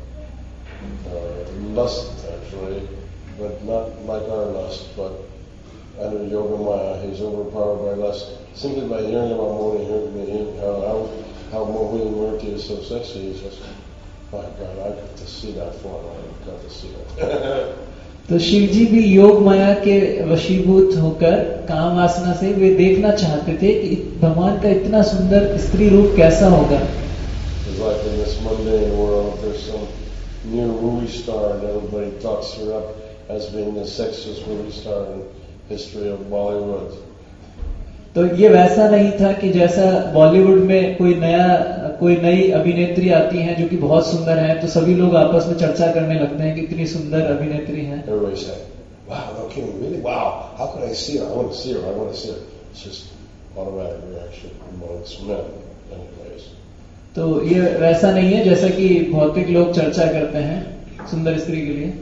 lust, actually, but not like our lust, but under Yoga Maya, he's overpowered by lust simply by hearing about Mohini, how Mohini Murti is so sexy. He says, my God, I got to see that form. I got to see it. तो शिव जी भी योग माया के वशीभूत होकर काम वासना से वे देखना चाहते थे कि भगवान का इतना सुंदर स्त्री रूप कैसा होगा। It's like in this mundane world, there's some new movie star and everybody talks her up as being the sexiest movie star in history of Bollywood. तो ये वैसा नहीं था कि जैसा बॉलीवुड में कोई नया कोई नई अभिनेत्री आती है जो कि बहुत सुंदर है, तो सभी लोग आपस में चर्चा करने लगते हैं कि इतनी सुंदर अभिनेत्री है. Everybody say, "Wow, no kidding, really? Wow! How could I see her? I want to see her. I want to see her." It's just automatic reaction amongst men, anyways. तो ये वैसा नहीं है जैसा कि भौतिक लोग चर्चा करते हैं सुंदर स्त्री के लिए.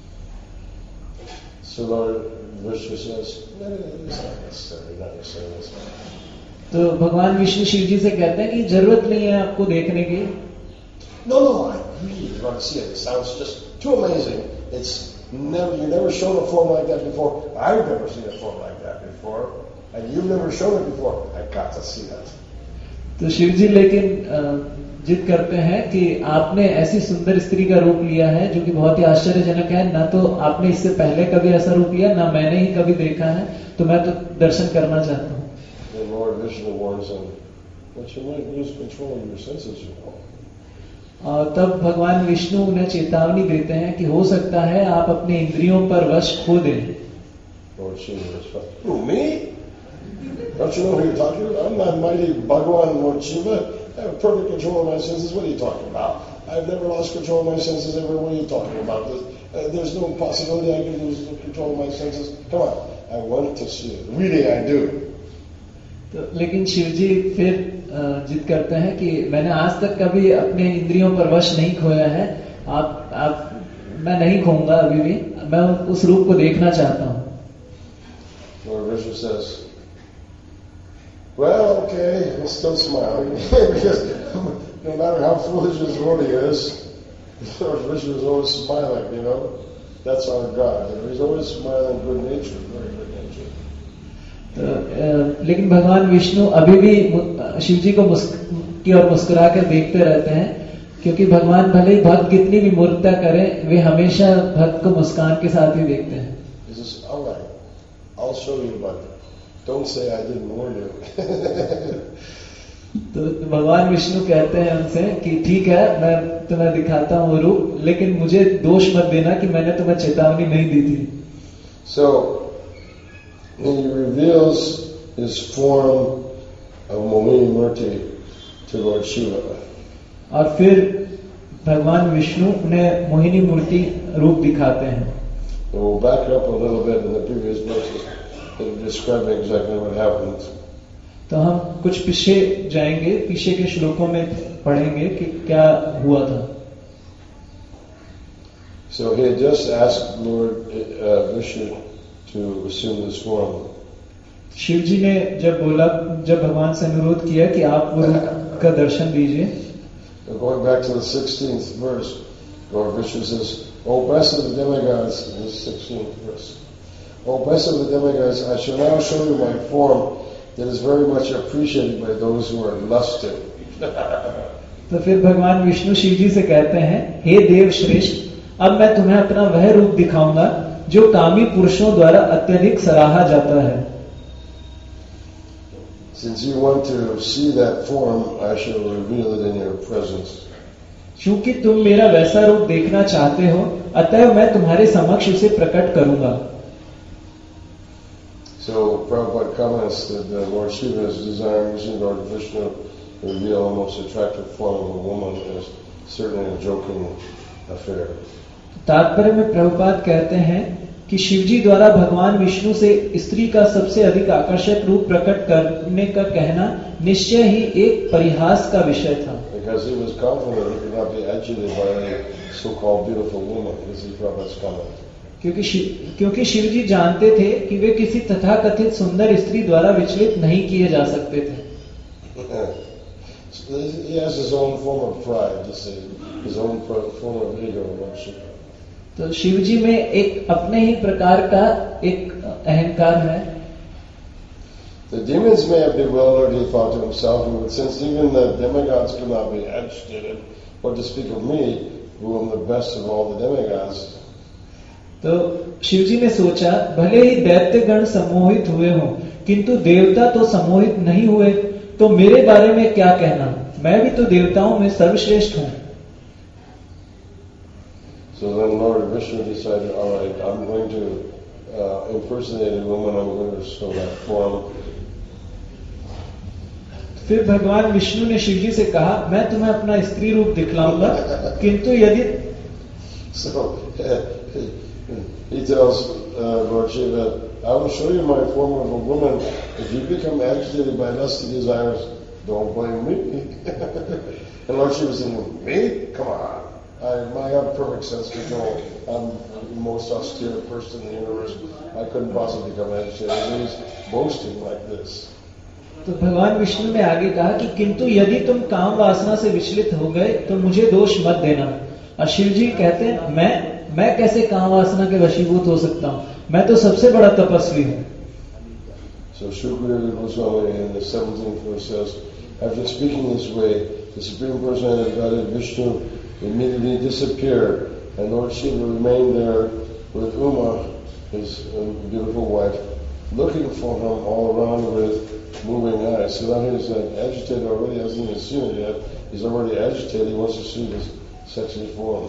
So Lord Vishnu says, "No, it's not necessary. Not necessary." तो भगवान विष्णु शिव जी से कहते हैं कि जरूरत नहीं है आपको देखने की. No, I really want to see it. It sounds just too amazing. It's you never shown a form like that before. I've never seen a form like that before, and you've never shown it before. I've got to see that. तो शिव जी लेकिन जिद करते हैं कि आपने ऐसी सुंदर स्त्री का रूप लिया है जो कि बहुत ही आश्चर्यजनक है. ना तो आपने इससे पहले कभी ऐसा रूप लिया, ना मैंने ही कभी देखा है, तो मैं तो दर्शन करना चाहता हूँ. Then Lord Vishnu warns them, but you might lose control of your senses, you know. और तब भगवान विष्णु उन्हें चेतावनी देते हैं कि हो सकता है आप अपने इंद्रियों पर वश खो दें. Lord Shiva responds, "Who, me? Don't you know who you're talking about? I'm not mighty Bhagavan Lord Shiva. I have perfect control of my senses. What are you talking about? I've never lost control of my senses ever. What are you talking about? There's no possibility I can lose control of my senses. Come on, I want to see it. Really, I do." तो लेकिन शिव जी फिर जिद करते हैं कि मैंने आज तक कभी अपने इंद्रियों पर वश नहीं खोया है. मैं नहीं खोऊंगा अभी भी. मैं उस रूप को देखना चाहता हूँ. Lord Vishnu says, "Well, okay, he's still smiling because no matter how foolish his devotee is, Lord Vishnu is always smiling. You know, that's our God. You know, he's always smiling, good natured, very good natured." लेकिन भगवान विष्णु अभी भी शिव जी को की ओर मुस्कुरा कर देखते रहते हैं, क्योंकि भगवान भले ही भक्त कितनी भी मूर्खता करें, वे हमेशा भक्त को मुस्कान के साथ ही देखते हैं. He says, "All right, I'll show you, but don't say I didn't warn you." तो भगवान विष्णु कहते हैं उनसे कि ठीक है, मैं तुम्हें दिखाता हूँ वो रूप, लेकिन मुझे दोष मत देना कि मैंने तुम्हें चेतावनी नहीं दी थी. So he reveals his form of Mohini Murti to Lord Shiva. और फिर भगवान विष्णु उन्हें मोहिनी मूर्ति रूप दिखाते हैं. And we'll back up a little bit in the previous verses and describe exactly what happened. तो हम कुछ पीछे जाएंगे, पीछे के श्लोकों में पढ़ेंगे कि क्या हुआ था. So he had just asked Lord Vishnu to assume this form. Shiv जी ने जब भगवान से अनुरोध किया कि आप वो रूप का दर्शन दीजिए. Going back to the 16th verse, Lord Vishnu says, "O best of the demigods," in the 16th verse, "O best of the demigods, I shall now show you my form that is very much appreciated by those who are lusted." तो फिर भगवान विष्णु शिव जी से कहते हैं, हे देव श्रेष्ठ, अब मैं तुम्हें अपना वह रूप दिखाऊंगा जो कामी पुरुषों द्वारा अत्यधिक सराहा जाता है. Since you want to see that form, I shall reveal it in your presence. क्योंकि तुम मेरा वैसा रूप देखना चाहते हो, अतः मैं तुम्हारे समक्ष उसे प्रकट करूंगा. So Prabhupada comments that Lord Shiva's desire Lord Vishnu to reveal the most attractive form of a woman is certainly a joking affair. तात्पर्य में प्रभुपाद कहते हैं कि शिवजी द्वारा भगवान विष्णु से स्त्री का सबसे अधिक आकर्षक रूप प्रकट करने का कहना निश्चय ही एक परिहास का विषय था. Because he was confident he could not be agitated by any so-called beautiful woman. This is Prabhupada's comment. क्योंकि शिवजी जानते थे कि वे किसी तथाकथित सुंदर स्त्री द्वारा विचलित नहीं किए जा सकते थे. So he has his own form of pride, just his own form of ego and worship. तो शिवजी में एक अपने ही प्रकार का एक अहंकार है. The demons may have bewildered, he thought to himself, but since even the demigods could not be agitated, what to speak of me, who am the best of all the demigods. तो शिवजी ने सोचा, भले ही दैत्यगण सम्मोहित हुए हों, किंतु देवता तो सम्मोहित नहीं हुए, तो मेरे बारे में क्या कहना, मैं भी तो देवताओं में सर्वश्रेष्ठ हूं. So then Lord Vishnu decided, all right, I'm going to impersonate a woman, I'm going to show that form. फिर भगवान विष्णु ने शिव जी से कहा, मैं तुम्हें अपना स्त्री रूप दिखलाऊंगा, किंतु यदि So he tells Lord Shiva, I will show you my form of a woman. If you become agitated by lusty desires, don't blame me. And Lord Shiva said, me? Come on. I have perfect sense control. I'm the most austere person in the universe. I couldn't possibly become agitated. And he's boasting like this. तो भगवान विष्णु ने आगे कहा कि किंतु यदि तुम काम वासना से विचलित हो गए तो मुझे दोष मत देना। और शिव जी कहते हैं, मैं कैसे काम वासना के वशीभूत हो सकता हूँ, मैं तो सबसे बड़ा तपस्वी हूँ। So Shukadeva Goswami in the 17th verse says, after speaking this way, the Supreme Personality of Godhead Vishnu immediately disappeared, and Lord Shiva remained there with Uma, his beautiful wife, looking for him all around with moving eyes. So now he's agitated already, hasn't even seen it yet. He's already agitated, he wants to see this sexual form.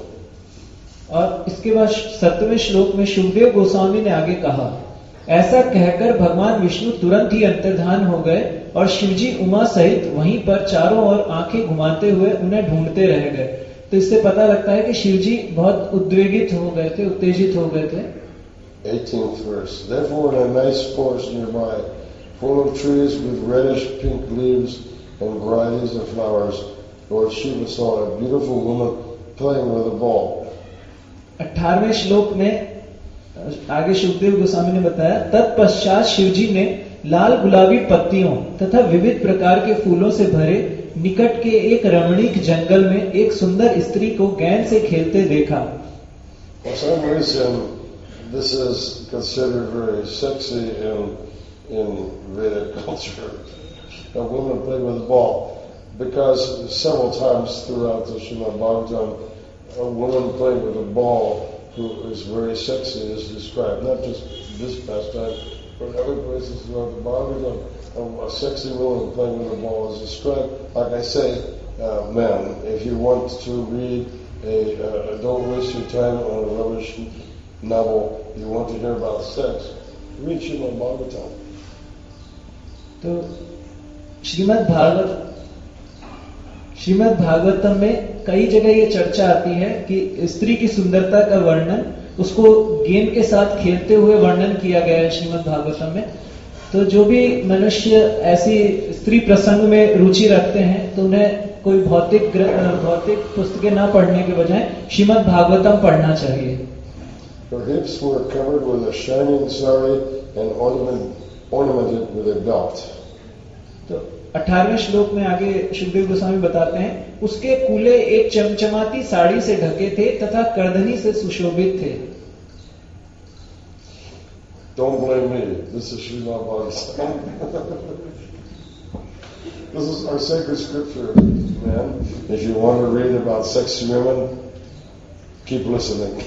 और इसके बाद 7वें श्लोक में शुकदेव गोस्वामी ने आगे कहा, ऐसा कहकर भगवान विष्णु तुरंत ही अंतर्धान हो गए और शिवजी उमा सहित वहीं पर चारों ओर आंखें घुमाते हुए उन्हें ढूंढते रह गए। तो इससे पता लगता है कि शिवजी बहुत उद्वेगित हो गए थे, उत्तेजित हो गए थे। 18th verse. Therefore, in a nice forest nearby, full of trees with reddish pink leaves and varieties of flowers, Lord Shiva saw a beautiful woman playing with a ball. 18वें श्लोक में आगे शुकदेव गोस्वामी ने बताया, तत्पश्चात शिवजी ने लाल गुलाबी पत्तियों तथा विविध प्रकार के फूलों से भरे निकट के एक रमणीक जंगल में एक सुंदर स्त्री को गेंद से खेलते देखा। For some reason, this is considered very sexy in Vedic culture. A woman playing with a ball, because several times throughout the Srimad Bhagavatam, a woman playing with a ball who is very sexy is described. Not just this pastime, but other places throughout the Bhagavatam, a sexy woman playing with a ball is described. Like I say, men, if you want to read don't waste your time on a rubbish novel, you want to hear about sex, read Srimad Bhagavatam. तो श्रीमद् भागवतम में कई जगह ये चर्चा आती है कि स्त्री की सुंदरता का वर्णन, उसको गेंद के साथ खेलते हुए वर्णन किया गया है श्रीमद् भागवतम में। तो जो भी मनुष्य ऐसी स्त्री प्रसंग में रुचि रखते हैं तो उन्हें कोई भौतिक पुस्तकें ना पढ़ने के बजाय श्रीमद् भागवतम पढ़ना चाहिए। Her hips were covered with a shining sari and ornamented with a belt. तो 18वें श्लोक में आगे शुकदेव गोस्वामी बताते हैं, उसके कूले एक चमचमाती साड़ी से ढके थे तथा करधनी से सुशोभित थे। Don't blame me. This is Srimad Bhagavatam. This is our sacred scripture, man. If you want to read about sexy women, keep listening.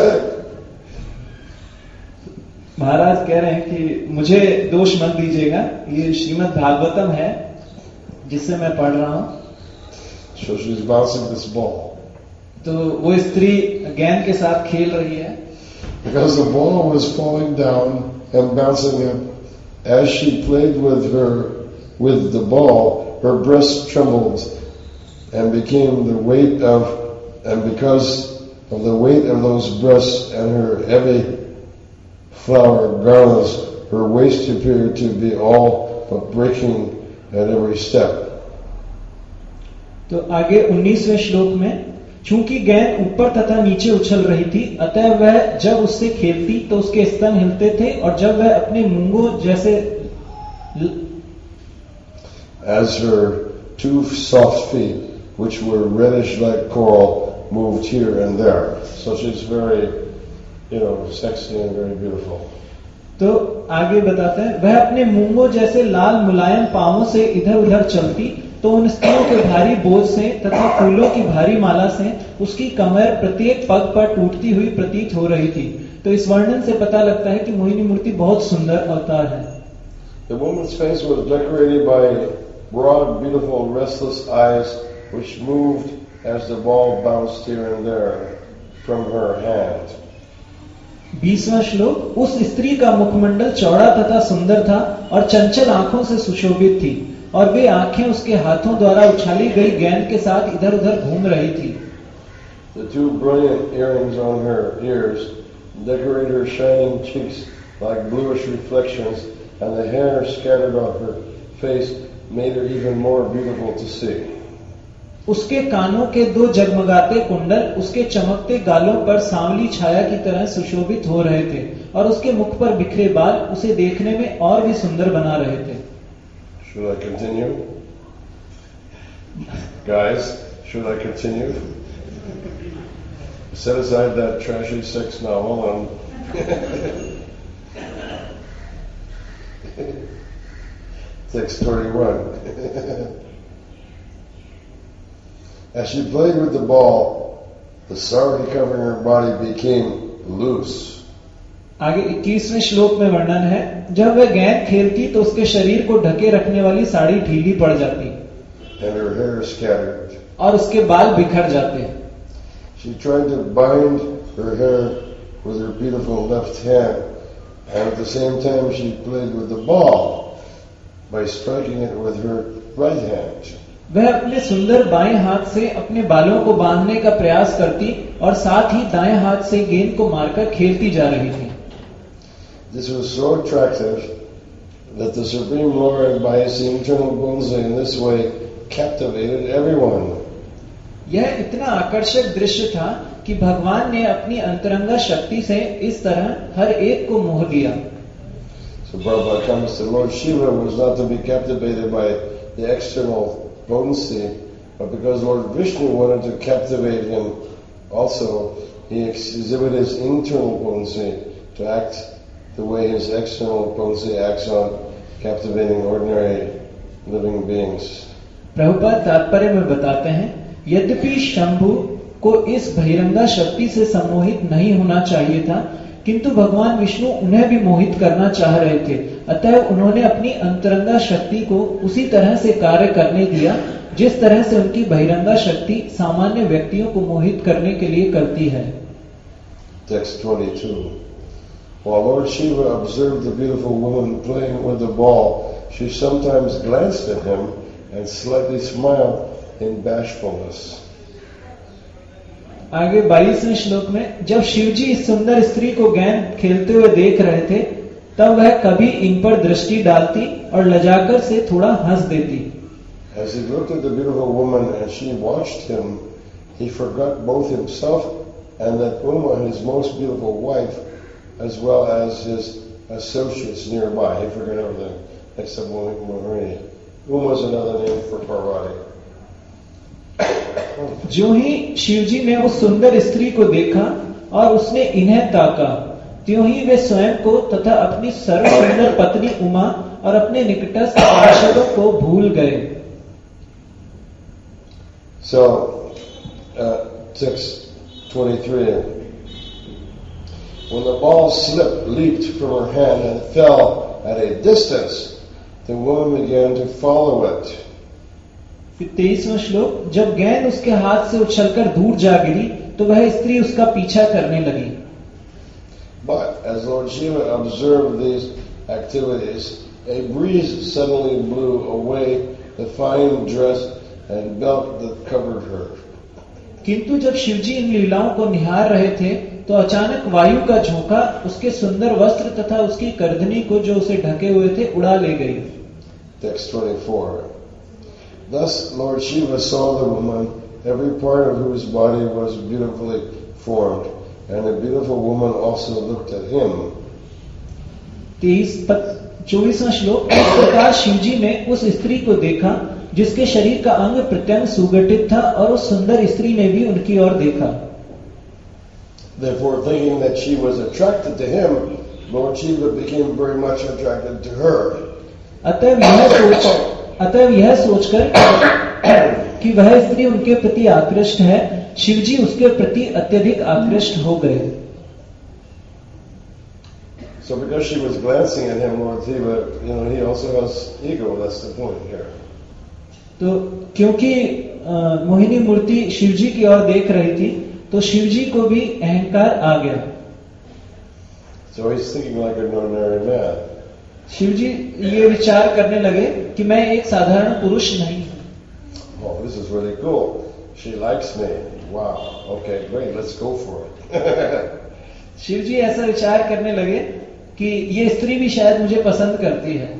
महाराज कह रहे हैं कि मुझे दोष मत दीजिएगा, ये श्रीमद् भागवतम है जिससे मैं पढ़ रहा हूं। So she's bouncing this ball. तो वो स्त्री गेंद के साथ खेल रही है। Because the ball was falling down and bouncing up. As she played with the ball, her breast trembled and because of the weight of those breasts and her heavy flower garlands, her waist appeared to be all but breaking at every step. तो आगे 19वें श्लोक में, चूंकि गेंद ऊपर तथा नीचे उछल रही थी, अतः वह जब उससे खेलती तो उसके स्तन हिलते थे और जब वह अपने मूंगों जैसे as her two soft feet, which were reddish like coral, moved here and there. So she's very, sexy and very beautiful. तो आगे बताते हैं, वह अपने मूंगों जैसे लाल मुलायम पांवों से इधर उधर चलती तो उन स्त्रियों के भारी बोझ से तथा फूलों की भारी माला से उसकी कमर प्रत्येक पग पर टूटती हुई प्रतीत हो रही थी। तो इस वर्णन से पता लगता है कि मोहिनी मूर्ति बहुत सुंदर अवतार है। The woman's face was decorated by broad, beautiful, restless eyes which moved as the ball bounced here and there from her hand. 20वां श्लोक, उस स्त्री का मुखमंडल चौड़ा तथा सुंदर था और चंचल आंखों से सुशोभित थी और वे आंखें उसके हाथों द्वारा उछाली गई गेंद के साथ इधर उधर घूम रही थी। The two brilliant earrings on her ears decorated her shining cheeks like bluish reflections, and the hair scattered on her face made her even more beautiful to see. उसके कानों के दो जगमगाते कुंडल उसके चमकते गालों पर सांवली छाया की तरह सुशोभित हो रहे थे और उसके मुख पर बिखरे बाल उसे देखने में और भी सुंदर बना रहे थे। Should I continue? Guys, should I continue? Set aside that trashy sex novel and 6:21. As she played with the ball, the sari covering her body became loose. आगे 21वें श्लोक में वर्णन है, जब वह गेंद खेलती तो उसके शरीर को ढके रखने वाली साड़ी ढीली पड़ जाती And her hair scattered. और उसके बाल बिखर जाते। She tried to bind her hair with her beautiful left hand, and at the same time she played with the ball by striking it with her right hand. वह अपने सुंदर बाएं हाथ से अपने बालों को बांधने का प्रयास करती और साथ ही दाएं हाथ से गेंद को मारकर खेलती जा रही थी। This was so attractive that the Supreme Lord, by his internal bonze in this way, captivated everyone. यह इतना आकर्षक दृश्य था कि भगवान ने अपनी अंतरंगा शक्ति से इस तरह हर एक को मोह लिया। So Prabhupada comes to Lord Shiva was not to be captivated by the external potency, but because Lord Vishnu wanted to captivate him also, he exhibited his internal potency to act the way his external potency acts on captivating ordinary living beings. Prabhupada तात्पर्य में बताते हैं, यद्यपि शंभु को इस बहिरंगा शक्ति से सम्मोहित नहीं होना चाहिए था, किंतु भगवान विष्णु उन्हें भी मोहित करना चाह रहे थे। अतः उन्होंने अपनी अंतरंगा शक्ति को उसी तरह से कार्य करने दिया जिस तरह से उनकी बहिरंगा शक्ति सामान्य व्यक्तियों को मोहित करने के लिए करती है। Text 22. While Lord Shiva observed the beautiful woman playing with the ball, she sometimes glanced at him and slightly smiled in bashfulness. आगे 22वें श्लोक में, जब शिवजी इस सुंदर स्त्री को गेंद खेलते हुए देख रहे थे, तब वह कभी इन पर दृष्टि डालती और लजाकर से थोड़ा हंस देती। As he looked at the beautiful woman and she watched him, he forgot both himself and that Uma, his most beautiful wife, as well as his associates nearby. He forgot everything except Mohini. Uma is another name for Parvati. जो ही शिवजी ने उस सुंदर स्त्री को देखा और उसने इन्हें ताका, त्यों ही वे स्वयं को तथा अपनी सर्व सुंदर पत्नी उमा और अपने निकटस्थ पार्षदों को भूल गए। So, text 23. When the ball leaped from her hand and fell at a distance, the woman began to follow it. फिर 23वां श्लोक, जब गेंद उसके हाथ से उछलकर दूर जा गिरी तो वह स्त्री उसका पीछा करने लगी। But as Lord Shiva observed these activities, a breeze suddenly blew away the fine dress and belt that covered her. किंतु जब शिवजी इन लीलाओं को निहार रहे थे तो अचानक वायु का झोंका उसके सुंदर वस्त्र तथा उसकी करधनी को जो उसे ढके हुए थे उड़ा ले गई। Text 24. Thus Lord Shiva saw the woman, every part of whose body was beautifully formed, and the beautiful woman also looked at him. 24वां श्लोक, इस प्रकार शिवजी ने उस स्त्री को देखा जिसके शरीर का अंग प्रत्यंग सुगठित था और उस सुंदर स्त्री ने भी उनकी ओर देखा। Therefore, thinking that she was attracted to him, Lord Shiva became very much attracted to her. अतः यह सोचकर कि वह स्त्री उनके प्रति आकृष्ट है, शिवजी उसके प्रति अत्यधिक आकृष्ट हो गए। So because she was glancing at him, Lord Shiva, he also has ego. That's the point here. तो क्योंकि मोहिनी मूर्ति शिवजी की ओर देख रही थी, तो शिवजी को भी अहंकार आ गया। So he's thinking like an ordinary man. Shiv जी ये विचार करने लगे कि मैं एक साधारण पुरुष नहीं हूँ. Oh, this is really cool. She likes me. Wow. Okay, great. Let's go for it. Shiv जी ऐसा विचार करने लगे कि ये स्त्री भी शायद मुझे पसंद करती है.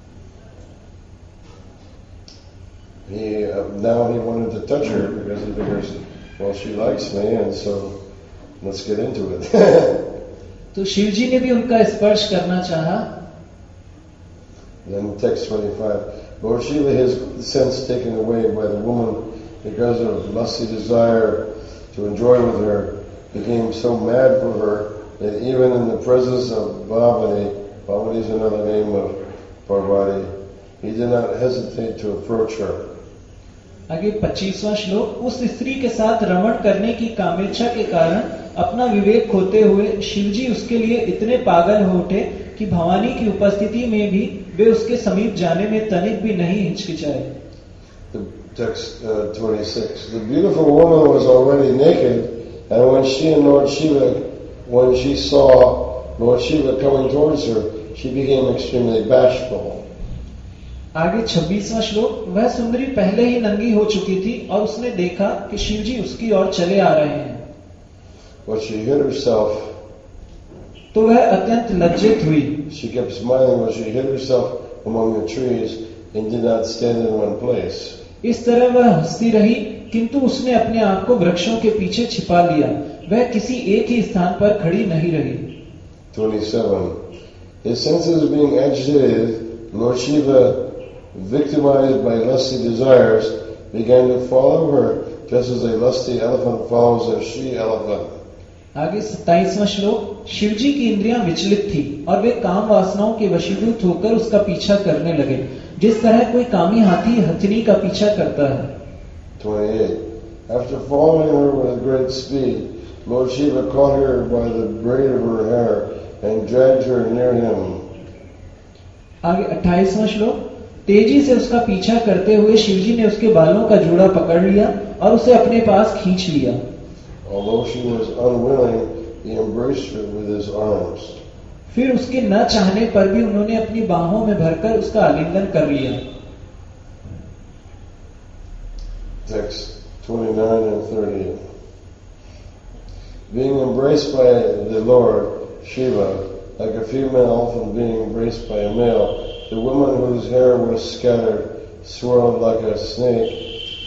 Now he wanted to touch her because he figures, well, she likes me, and so let's get into it. तो शिव जी ने भी उनका स्पर्श करना चाहा. Then text 25, Lord Shiva, his sense taken away by the woman because of lusty desire to enjoy with her, became so mad for her that even in the presence of Bhavani, Bhavani is another name of Parvati, he did not hesitate to approach her. आगे 25वां श्लोक. उस स्त्री के साथ रमण करने की कामेच्छा के कारण अपना विवेक खोते हुए शिवजी उसके लिए इतने पागल हो उठे कि भवानी की उपस्थिति में भी वे उसके समीप जाने में तनिक भी नहीं हिचकिचाए. Text 26. The beautiful woman was already naked, and when she and Lord Shiva, when she saw Lord Shiva coming towards her, she became extremely bashful. आगे 26वां श्लोक. वह सुंदरी पहले ही नंगी हो चुकी थी और उसने देखा कि शिवजी उसकी ओर चले आ रहे हैं. But she hid herself. तो वह अत्यंत लज्जित हुई. She kept smiling, but she hid herself among the trees and did not stand in one place. इस तरह वह हंसती रही, किंतु उसने अपने आप को वृक्षों के पीछे छिपा लिया. वह किसी एक ही स्थान पर खड़ी नहीं रही. 27. His senses being agitated, Lord Shiva, victimized by lusty desires, began to follow her, just as a lusty elephant follows a she-elephant. आगे 27वां श्लोक. शिवजी की इंद्रियां विचलित थी और वे काम वासनाओं के वशीभूत होकर उसका पीछा करने लगे, जिस तरह कोई कामी हाथी हथिनी का पीछा करता है. 28. After following her with great speed, Lord Shiva caught her by the braid of her hair and dragged her near him. आगे 28वां श्लोक. तेजी से उसका पीछा करते हुए शिवजी ने उसके बालों का जूड़ा पकड़ लिया और उसे अपने पास खींच लिया. Although she was unwilling, he embraced her with his arms. फिर उसके न चाहने पर भी उन्होंने अपनी बाहों में भरकर उसका आलिंगन कर लिया. Text 29 and 30. Being embraced by the Lord Shiva, like a female elephant being embraced by a male, the woman whose hair was scattered swirled like a snake.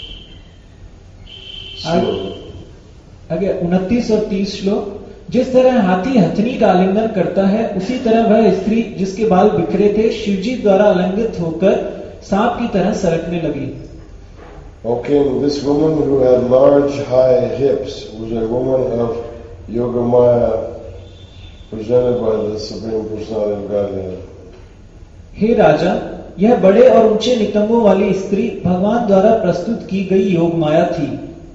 आगे 29 और 30 श्लोक. जिस तरह हाथी हथनी का आलिंगन करता है, उसी तरह वह स्त्री जिसके बाल बिखरे थे शिवजी द्वारा आलिंगित होकर सांप की तरह सरकने लगी. O King, this woman who had large high hips was a woman of Yogamaya, presented by the Supreme Personality of Godhead. हे राजा, यह बड़े और ऊंचे नितंबों वाली स्त्री भगवान द्वारा प्रस्तुत की गई योग माया थी.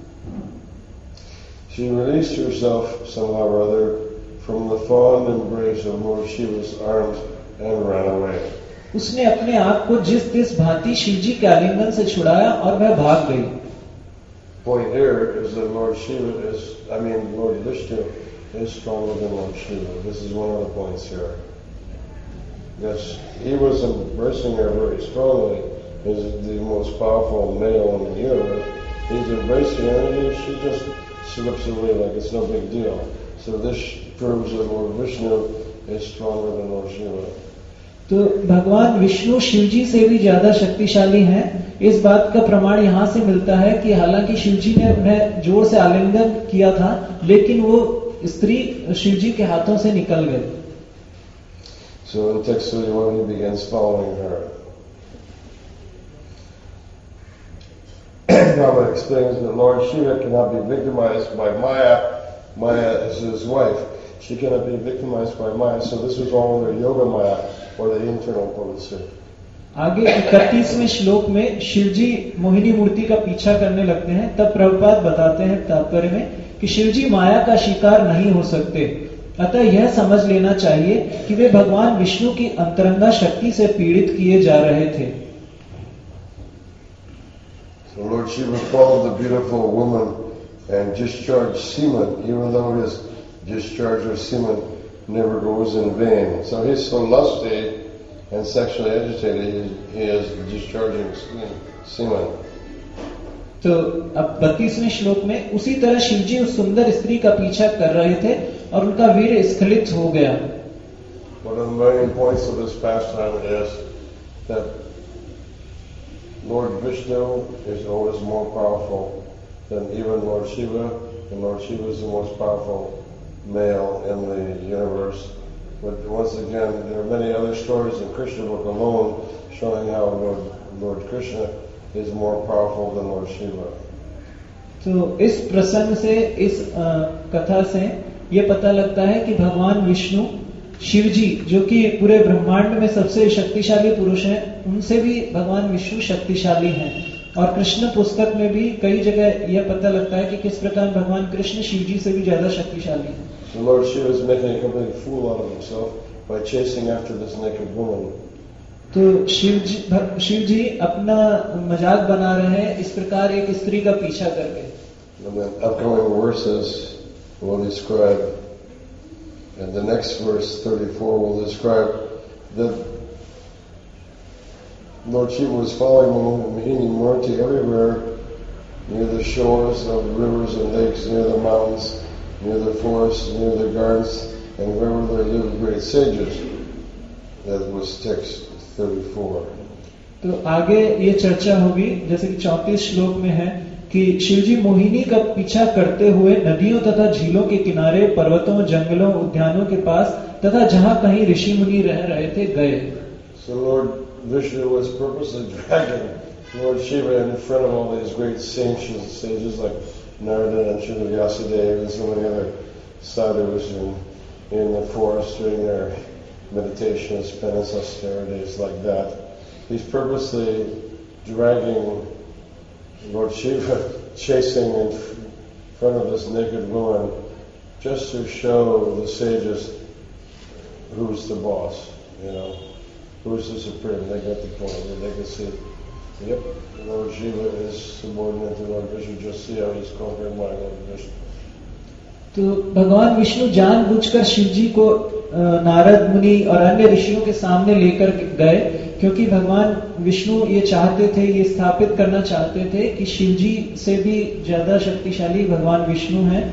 She released herself somehow or other from the fond embrace of Lord Shiva's arms and ran away. उसने अपने आप को जिस तिस भांति शिवजी के आलिंगन से छुड़ाया और वह भाग गई. Point here is that Lord Vishnu is stronger than Lord Shiva. This is one of the points here. Yes, he was embracing her very strongly. He's the most powerful male in the universe. He's embracing her and she just slips away like it's no big deal. So this proves that Lord Vishnu is stronger than Lord Shiva. तो भगवान विष्णु शिवजी से भी ज्यादा शक्तिशाली हैं. इस बात का प्रमाण यहाँ से मिलता है कि हालांकि शिवजी ने उन्हें जोर से आलिंगन किया था, लेकिन वो स्त्री शिवजी के हाथों से निकल गई. So in text 31 he begins following her. Prabhupada explains that Lord Shiva cannot be victimized by Maya. Maya is his wife. She cannot be victimized by Maya. So this was all in the Yoga Maya, or the internal potency. आगे 31वें श्लोक में शिवजी मोहिनी मूर्ति का पीछा करने लगते हैं. तब प्रभुपाद बताते हैं तात्पर्य में कि शिवजी माया का शिकार नहीं हो सकते, अतः यह समझ लेना चाहिए कि वे भगवान विष्णु की अंतरंगा शक्ति से पीड़ित किए जा रहे थे. So Lord Shiva followed the beautiful woman and discharged semen, even though his discharge of semen never goes in vain. So he's so lusty, and sexually agitated, he is discharging semen. तो अब 32वें श्लोक में उसी तरह शिवजी उस सुंदर स्त्री का पीछा कर रहे थे और उनका वीर स्खलित हो गया. One of the main points of this pastime is that Lord Vishnu is always more powerful than even Lord Shiva, and Lord Shiva is the most powerful male in the universe. But once again, there are many other stories in Krishna book alone showing how Lord Krishna is more powerful than Lord Shiva. तो इस प्रसंग से, इस कथा से ये पता लगता है कि भगवान विष्णु, शिव जी जो कि पूरे ब्रह्मांड में सबसे शक्तिशाली पुरुष हैं, उनसे भी भगवान विष्णु शक्तिशाली हैं. और कृष्ण पुस्तक में भी कई जगह यह पता लगता है कि किस प्रकार भगवान कृष्ण शिव जी से भी ज्यादा शक्तिशाली हैं. So Lord Shiva is making a complete fool out of himself by chasing after this naked woman. तो शिव जी अपना मजाक बना रहे हैं इस प्रकार एक स्त्री का पीछा करके. And the upcoming verses will describe, and the next verse 34 will describe that Lord Shiva was following Mohini Murti everywhere, near the shores of rivers and lakes, near the mountains, near the forests, near the gardens, and wherever there lived great sages. That was text 34. तो आगे ये चर्चा होगी, जैसे कि 34 श्लोक में है कि शिवजी मोहिनी का पीछा करते हुए नदियों तथा झीलों के किनारे, पर्वतों, जंगलों, उद्यानों के पास तथा जहाँ कहीं ऋषि मुनि रह रहे थे गए. So Lord Vishnu was purposely dragging Lord Shiva in front of all these great sages like Narada and Srila Vyasadeva and so many other sadhus in the forest doing their meditations, penance, austerities like that. He's purposely dragging Lord Shiva, chasing in front of this naked woman, just to show the sages who's the boss, who's the supreme. They got the point. They can see, yep, Lord Shiva is subordinate to Lord Vishnu. Just see how he's conquered by Lord Vishnu. तो भगवान विष्णु जानबूझकर शिव जी को नारद मुनि और अन्य ऋषियों के सामने लेकर गए, क्योंकि भगवान विष्णु ये चाहते थे, ये स्थापित करना चाहते थे कि शिव जी से भी ज्यादा शक्तिशाली भगवान विष्णु हैं.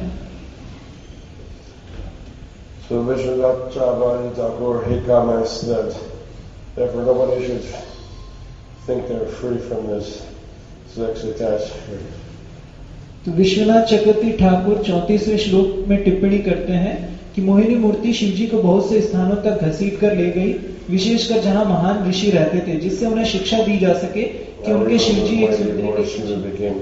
So Vishwanath Chaitanya Thakur, he comments that therefore nobody should think they're free from this sex attachment. तो विश्वनाथ चक्रवर्ती ठाकुर 34वें श्लोक में टिप्पणी करते हैं कि मोहिनी मूर्ति शिवजी को बहुत से स्थानों तक घसीट कर ले गई, विशेषकर जहां महान ऋषि रहते थे, जिससे उन्हें शिक्षा दी जा सके कि उनके शिवजी एक सुंदरी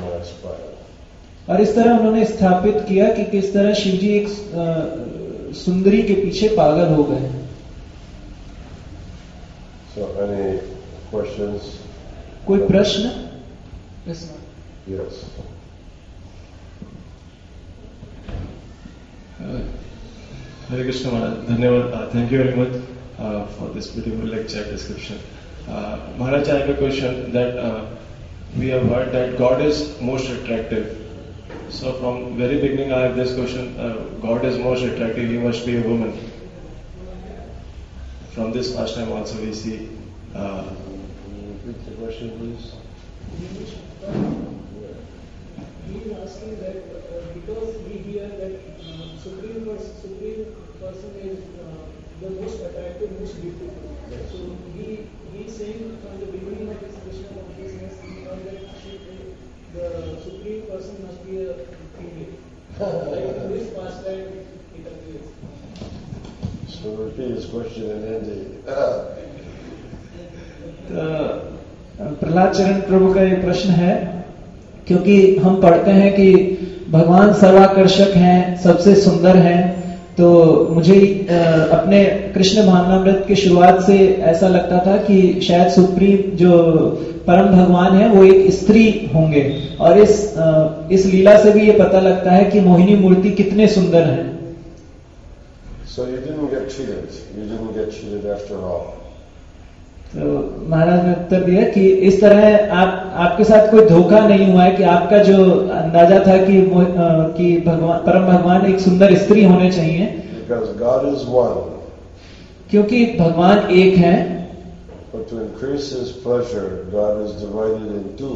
और इस तरह उन्होंने स्थापित किया कि किस तरह शिवजी एक सुंदरी के पीछे पागल हो गए. So any questions? कोई प्रश्न? Yes. Hare Krishna Maharaj, Dhanyavad. Thank you very much for this beautiful lecture description. Maharaj, I have a question that we have heard that God is most attractive. So from very beginning I have this question, God is most attractive, he must be a woman. From this pastime also we see. Repeat the question please. He is asking that because we hear that supreme person is the most attractive, most beautiful. So he is saying from the beginning of his Krishna consciousness, he thought that the supreme person must be a female. Like in this pastime it appears. So repeat his question in Hindi. Prahlad चरण प्रभु का ये प्रश्न है, क्योंकि हम पढ़ते हैं कि भगवान सर्वाकर्षक हैं, सबसे सुंदर हैं, तो मुझे अपने कृष्ण भावनामृत की शुरुआत से ऐसा लगता था कि शायद सुप्रीम जो परम भगवान है वो एक स्त्री होंगे, और इस लीला से भी ये पता लगता है कि मोहिनी मूर्ति कितने सुंदर हैं. So you didn't get cheated after all. तो महाराज ने उत्तर दिया कि इस तरह आपके साथ कोई धोखा नहीं हुआ है, कि आपका जो अंदाजा था कि भगवान परम भगवान एक सुंदर स्त्री होने चाहिए. Because God is one. क्योंकि भगवान एक है. to increase his pleasure, God is divided in two.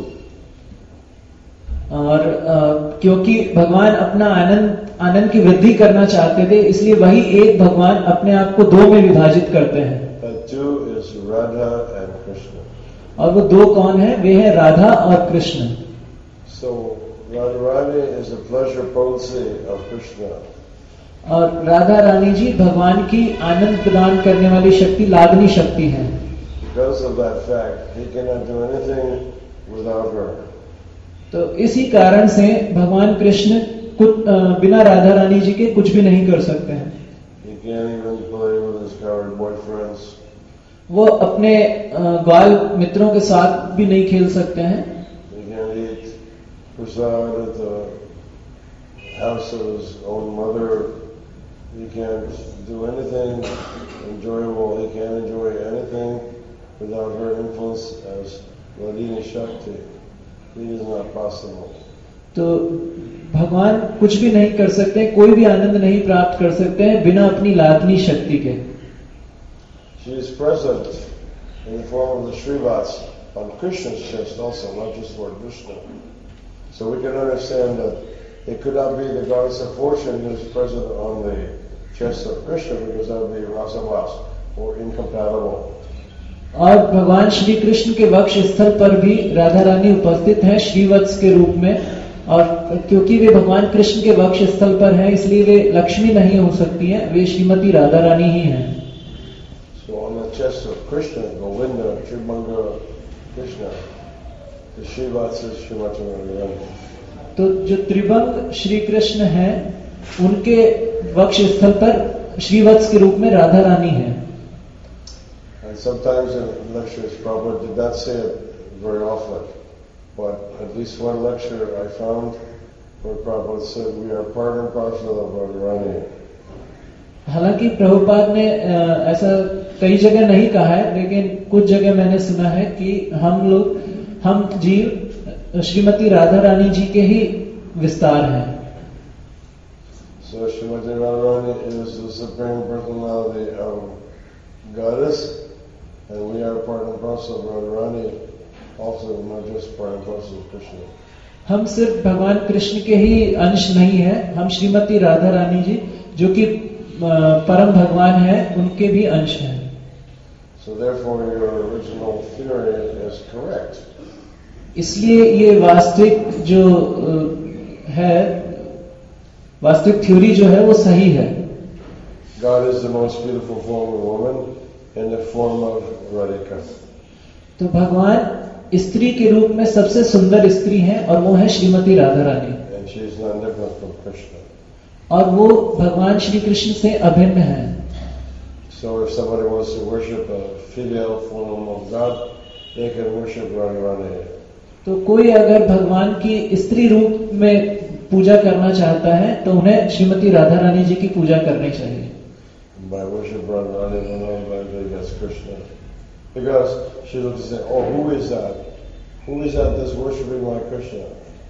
और क्योंकि भगवान अपना आनंद की वृद्धि करना चाहते थे, इसलिए वही एक भगवान अपने आप को दो में विभाजित करते हैं. That two is Radha and Krishna. और वो दो कौन है? वे हैं राधा और Krishna. So Radharani is the pleasure potency of Krishna. और राधा रानी जी भगवान की आनंद प्रदान करने वाली शक्ति लादनी शक्ति है. Because of that fact, he cannot do anything without her. तो इसी कारण से भगवान कृष्ण बिना राधा रानी जी के कुछ भी नहीं कर सकते हैं. He can't even play with his coward boyfriends. वो अपने ग्वाल मित्रों के साथ भी नहीं खेल सकते हैं. He can't eat prasad at the house of his own mother. He can't do anything enjoyable. He can't enjoy anything without her influence as Vladini Shakti. It is not possible. तो भगवान कुछ भी नहीं कर सकते, कोई भी आनंद नहीं प्राप्त कर सकते हैं बिना अपनी लादनी शक्ति के. She is present in the form of the Shrivats on Krishna's chest also, not just Lord Krishna. So we can understand that it could not be the goddess of fortune who is present on the chest of Krishna, because that would be rasavas or incompatible. और भगवान श्री कृष्ण के वक्ष स्थल पर भी राधा रानी उपस्थित हैं श्रीवत्स के रूप में, और क्योंकि वे भगवान कृष्ण के वक्ष स्थल पर हैं, इसलिए वे लक्ष्मी नहीं हो सकती हैं, वे श्रीमती राधा रानी ही हैं. So on the chest of Krishna, Govinda, Tribhanga, Krishna, the Shrivats is Srimati Radharani. तो जो त्रिभंग श्री कृष्ण हैं, उनके वक्ष स्थल पर श्रीवत्स के रूप में राधा रानी है. And sometimes in lectures, Prabhupada did not say it very often, but at least one lecture I found where Prabhupada said, we are part and parcel of Radharani. हालांकि प्रभुपाद ने ऐसा कई जगह नहीं कहा है, लेकिन कुछ जगह मैंने सुना है कि हम जीव श्रीमती राधा रानी जी के ही विस्तार हैं. So Srimati Radharani is the supreme personality of Goddess, and we are part and parcel of Radharani, also not just part and parcel of Krishna. हम सिर्फ भगवान कृष्ण के ही अंश नहीं है, हम श्रीमती राधा रानी जी जो कि परम भगवान है, उनके भी अंश हैं. So therefore your original theory is correct. इसलिए ये वास्तविक जो है, वास्तविक थ्योरी जो है वो सही है. God is the most beautiful form of woman in the form of Radhika. तो भगवान स्त्री के रूप में सबसे सुंदर स्त्री हैं, और वो है Shrimati Radha Rani. And she is not different from Krishna. और वो भगवान श्री कृष्ण से अभिन्न है. So if somebody wants to worship a female form of God, they can worship Radharani. तो कोई अगर भगवान की स्त्री रूप में पूजा करना चाहता है, तो उन्हें श्रीमती राधा रानी जी की पूजा करनी चाहिए. By worship Radharani, then automatically gets Krishna. Because she looks and says, oh, who is that? Who is that that's worshiping my Krishna?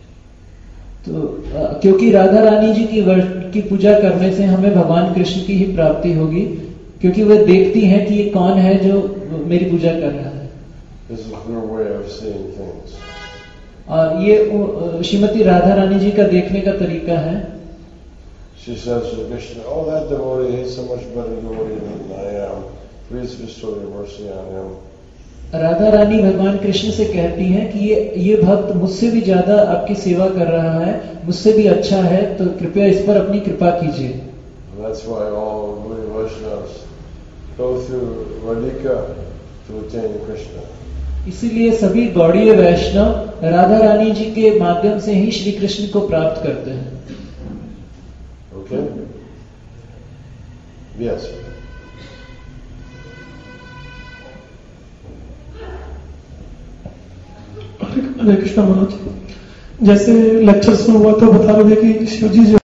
तो क्योंकि राधा रानी जी की पूजा करने से हमें भगवान कृष्ण की ही प्राप्ति होगी, क्योंकि वे देखती हैं कि ये कौन है जो मेरी पूजा कर रहा है. This is her way of seeing things. और ये श्रीमती राधा रानी जी का देखने का तरीका है. She says to Krishna, oh, that devotee, he's so much better devotee than I am. Please bestow your mercy on him. Radha Rani भगवान कृष्ण से कहती हैं कि ये भक्त मुझसे भी ज्यादा आपकी सेवा कर रहा है, मुझसे भी अच्छा है, तो कृपया इस पर अपनी कृपा कीजिए. That's why all Gaudiya Vaishnavas go through Radhika to attain Krishna. इसीलिए सभी गौड़ीय वैष्णव राधा रानी जी के माध्यम से ही श्री कृष्ण को प्राप्त करते हैं. Okay? Yes. हरे कृष्णा मनोज, जैसे लेक्चर्स में हुआ था, बता रहे थे कि शिव जी